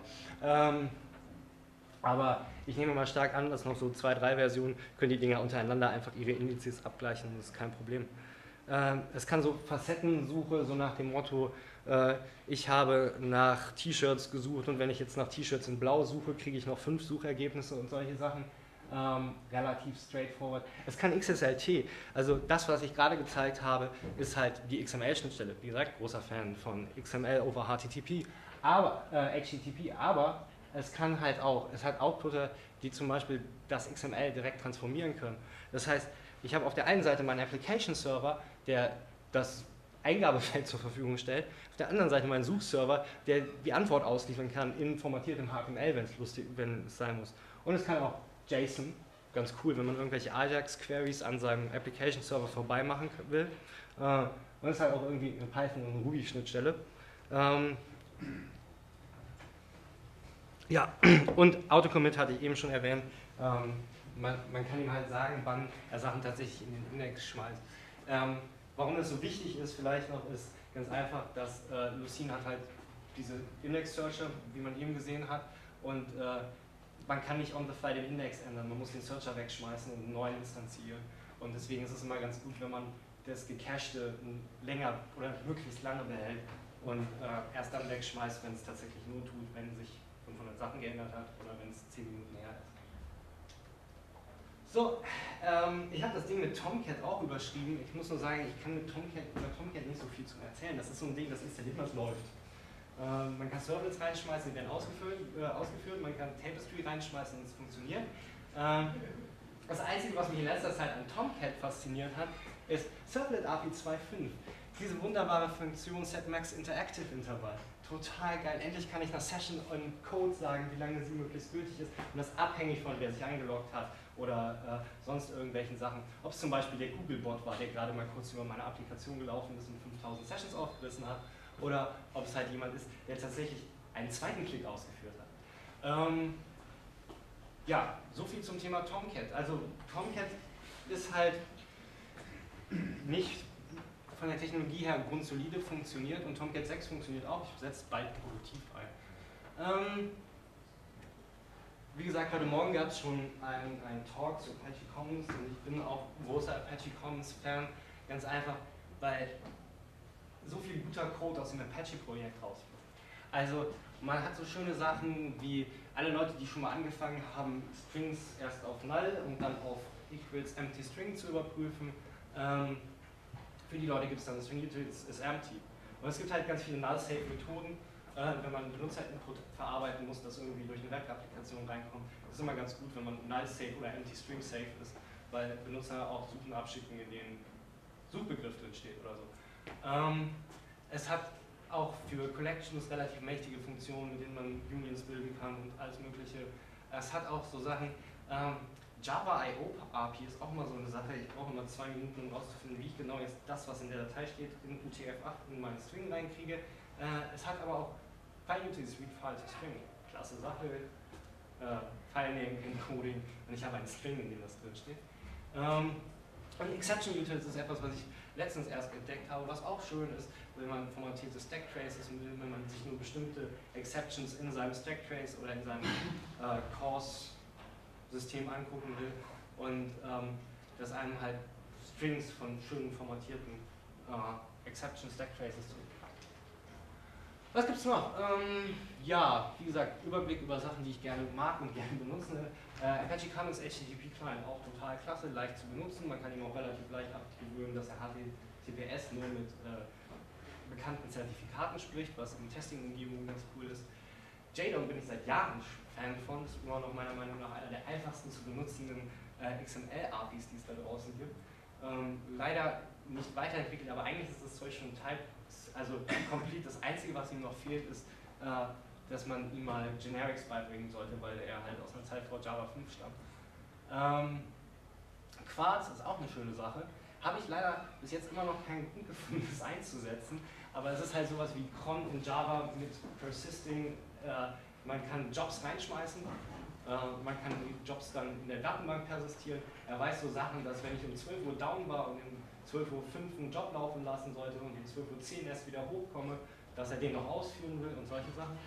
Aber ich nehme mal stark an, dass noch so 2, 3 Versionen können die Dinger untereinander einfach ihre Indizes abgleichen, das ist kein Problem. Es kann so Facettensuche, so nach dem Motto, ich habe nach T-Shirts gesucht und wenn ich jetzt nach T-Shirts in Blau suche, kriege ich noch 5 Suchergebnisse und solche Sachen. Relativ straightforward. Es kann XSLT, also das, was ich gerade gezeigt habe, ist halt die XML-Schnittstelle. Wie gesagt, großer Fan von XML over HTTP, aber es kann halt auch, es hat Outputter, die zum Beispiel das XML direkt transformieren können. Das heißt, ich habe auf der einen Seite meinen Application-Server, der das Eingabefeld zur Verfügung stellt, auf der anderen Seite meinen Suchserver, der die Antwort ausliefern kann in formatiertem HTML, wenn es sein muss. Und es kann auch JSON, ganz cool, wenn man irgendwelche Ajax-Queries an seinem Application-Server vorbei machen will. Und es ist halt auch irgendwie eine Python- und Ruby-Schnittstelle. Ja, und Autocommit hatte ich eben schon erwähnt. Man kann ihm halt sagen, wann er Sachen tatsächlich in den Index schmeißt. Warum das so wichtig ist, vielleicht noch, ist ganz einfach, dass Lucene hat halt diese Index-Searcher, wie man eben gesehen hat, und man kann nicht on the fly den Index ändern, man muss den Searcher wegschmeißen und einen neuen instanzieren. Und deswegen ist es immer ganz gut, wenn man das Gecachte länger oder möglichst lange behält und erst dann wegschmeißt, wenn es tatsächlich nur tut, wenn sich 500 Sachen geändert hat oder wenn es 10 Minuten her ist. So, ich habe das Ding mit Tomcat auch überschrieben. Ich muss nur sagen, ich kann mit Tomcat nicht so viel zu erzählen. Das ist so ein Ding, das installiert man, es läuft. Man kann Servlets reinschmeißen, die werden ausgeführt, man kann Tapestry reinschmeißen und es funktioniert. Das Einzige, was mich in letzter Zeit an Tomcat fasziniert hat, ist Servlet API 2.5. Diese wunderbare Funktion setMax Interactive Interval. Total geil. Endlich kann ich nach Session und Code sagen, wie lange sie möglichst gültig ist und das abhängig von wer sich eingeloggt hat oder sonst irgendwelchen Sachen. Ob es zum Beispiel der Google-Bot war, der gerade mal kurz über meine Applikation gelaufen ist und 5000 Sessions aufgerissen hat, oder ob es halt jemand ist, der tatsächlich einen zweiten Klick ausgeführt hat. Ja, so viel zum Thema Tomcat. Also Tomcat ist halt nicht von der Technologie her grundsolide, funktioniert und Tomcat 6 funktioniert auch. Ich setze bald produktiv ein. Wie gesagt, heute Morgen gab es schon einen Talk zu Apache Commons und ich bin auch großer Apache Commons Fan, ganz einfach, weil so viel guter Code aus dem Apache-Projekt rauskommt. Also man hat so schöne Sachen wie alle Leute, die schon mal angefangen haben, Strings erst auf Null und dann auf equals empty string zu überprüfen. Für die Leute gibt es dann String utils is empty. Und es gibt halt ganz viele Null-Safe-Methoden, wenn man Benutzerinput verarbeiten muss, das irgendwie durch eine Web-Applikation reinkommt. Das ist immer ganz gut, wenn man Null-Safe oder empty-string-safe ist, weil Benutzer auch Suchen abschicken, in denen Suchbegriff drin steht oder so. Es hat auch für Collections relativ mächtige Funktionen, mit denen man Unions bilden kann und alles mögliche. Es hat auch so Sachen, Java I.O. API ist auch mal so eine Sache, ich brauche immer 2 Minuten, um rauszufinden, wie ich genau jetzt das, was in der Datei steht, in UTF-8 in meinen String reinkriege. Es hat aber auch FileUtils Read File to String, klasse Sache, File-Name, Encoding und ich habe einen String, in dem das drin steht. Und Exception Utils ist etwas, was ich letztens erst entdeckt habe, was auch schön ist, wenn man formatierte Stack Traces will, wenn man sich nur bestimmte Exceptions in seinem Stack Trace oder in seinem Cause-System angucken will und dass einem halt Strings von schönen formatierten Exception Stack Traces zurück. Was gibt's noch? Ja, wie gesagt, Überblick über Sachen, die ich gerne mag und gerne benutze. Apache Commons HTTP Client auch total klasse, leicht zu benutzen. Man kann ihm auch relativ leicht abgewöhnen, dass er HTTPS nur mit bekannten Zertifikaten spricht, was in Testing-Umgebungen ganz cool ist. JDOM bin ich seit Jahren Fan von, ist immer noch meiner Meinung nach einer der einfachsten zu benutzenden XML-APIs, die es da draußen gibt. Leider nicht weiterentwickelt, aber eigentlich ist das Zeug schon complete. Das Einzige, was ihm noch fehlt, ist, dass man ihm mal Generics beibringen sollte, weil er halt aus einer Zeit vor Java 5 stammt. Quartz ist auch eine schöne Sache. Habe ich leider bis jetzt immer noch keinen Grund gefunden, das einzusetzen, aber es ist halt sowas wie cron in Java mit Persisting. Man kann Jobs reinschmeißen, man kann die Jobs dann in der Datenbank persistieren. Er weiß so Sachen, dass wenn ich um 12 Uhr down war und um 12.05 Uhr einen Job laufen lassen sollte und um 12.10 Uhr erst wieder hochkomme, dass er den noch ausführen will und solche Sachen.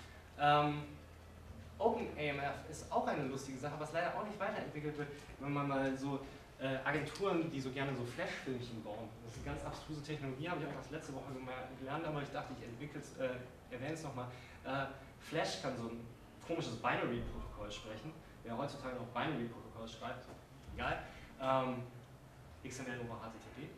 OpenAMF ist auch eine lustige Sache, was leider auch nicht weiterentwickelt wird, wenn man mal so Agenturen, die so gerne so Flash-Filmchen bauen. Das ist eine ganz abstruse Technologie, habe ich auch erst letzte Woche gelernt, aber ich dachte, ich erwähne es nochmal. Flash kann so ein komisches Binary-Protokoll sprechen. Wer heutzutage noch Binary-Protokoll schreibt, egal. XML over HTTP.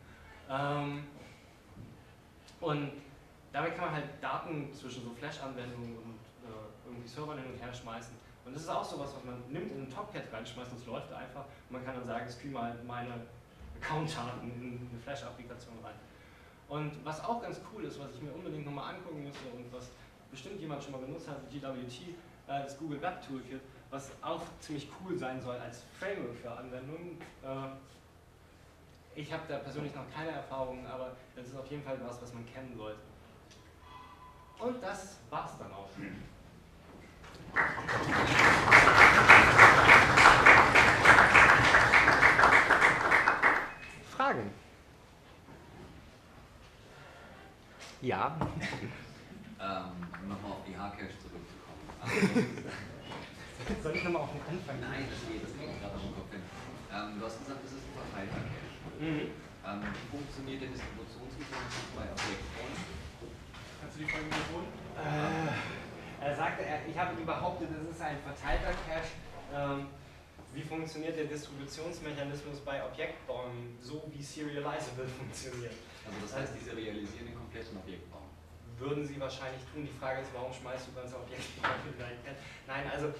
Und damit kann man halt Daten zwischen so Flash-Anwendungen und irgendwie Servern hin und her schmeißen. Und das ist auch sowas, was man nimmt in einen Tomcat reinschmeißt und es läuft einfach. Und man kann dann sagen, streame halt meine Account-Daten in eine Flash-Applikation rein. Und was auch ganz cool ist, was ich mir unbedingt nochmal angucken müsste und was bestimmt jemand schon mal benutzt hat, GWT, das Google Web Toolkit, was auch ziemlich cool sein soll als Framework für Anwendungen. Ich habe da persönlich noch keine Erfahrungen, aber das ist auf jeden Fall was man kennen sollte. Und das war's dann auch schon. Fragen? Ja. Nochmal auf die Hardcache zurückzukommen. Soll ich nochmal auf den Anfang? Nein, das geht gerade am Kopf hin. Du hast gesagt, das ist ein verteilter Cache. Wie funktioniert der Distributionsmechanismus bei Objektformen? Kannst du die Frage wiederholen? Er sagte, ich habe behauptet, das ist ein verteilter Cache. Wie funktioniert der Distributionsmechanismus bei Objektbäumen, so wie Serializable funktioniert? Also das heißt, die serialisieren den kompletten Objektbaum. würden sie wahrscheinlich tun. Die Frage ist, warum schmeißt du ganze Objekte in deinen Cache? Nein, also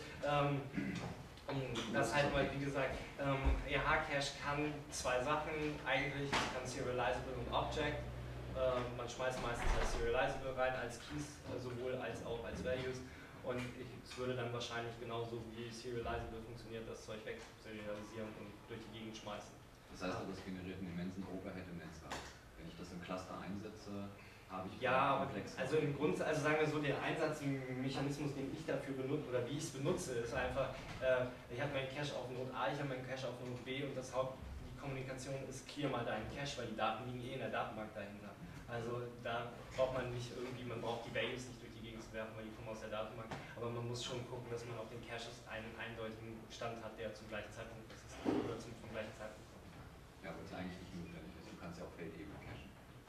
das halt mal, wie gesagt, EH-Cache kann zwei Sachen eigentlich, es kann Serializable und Object. Man schmeißt meistens als Serializable rein, als Keys, sowohl als auch als Values. Und es würde dann wahrscheinlich genauso wie Serializable funktioniert, das Zeug weg serialisieren und durch die Gegend schmeißen. Das heißt, das generiert einen immensen Overhead im Netzwerk. Wenn ich das im Cluster einsetze, habe ich ja, also im Grunde, also sagen wir so, der Einsatzmechanismus, den ich dafür benutze oder wie ich es benutze, ist einfach, ich habe meinen Cache auf Node A, ich habe meinen Cache auf Node B und die Kommunikation ist clear mal deinen Cache, weil die Daten liegen in der Datenbank dahinter. Also da braucht man nicht irgendwie, man braucht die Values nicht durch die Gegend zu werfen, weil die kommen aus der Datenbank, aber man muss schon gucken, dass man auf den Caches einen eindeutigen Stand hat, der zum gleichen Zeitpunkt existiert oder zum gleichen Zeitpunkt kommt. Ja, aber es ist eigentlich nicht notwendig. Du kannst ja auf Feldebene cachen.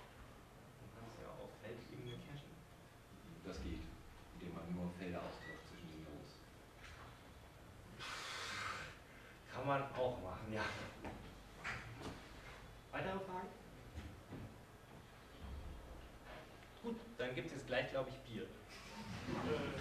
Feldebene cachen? Das geht, indem man nur Felder austauscht zwischen den Nodes. Kann man auch machen, ja. Weitere Fragen? Gut, dann gibt es gleich, glaube ich, Bier.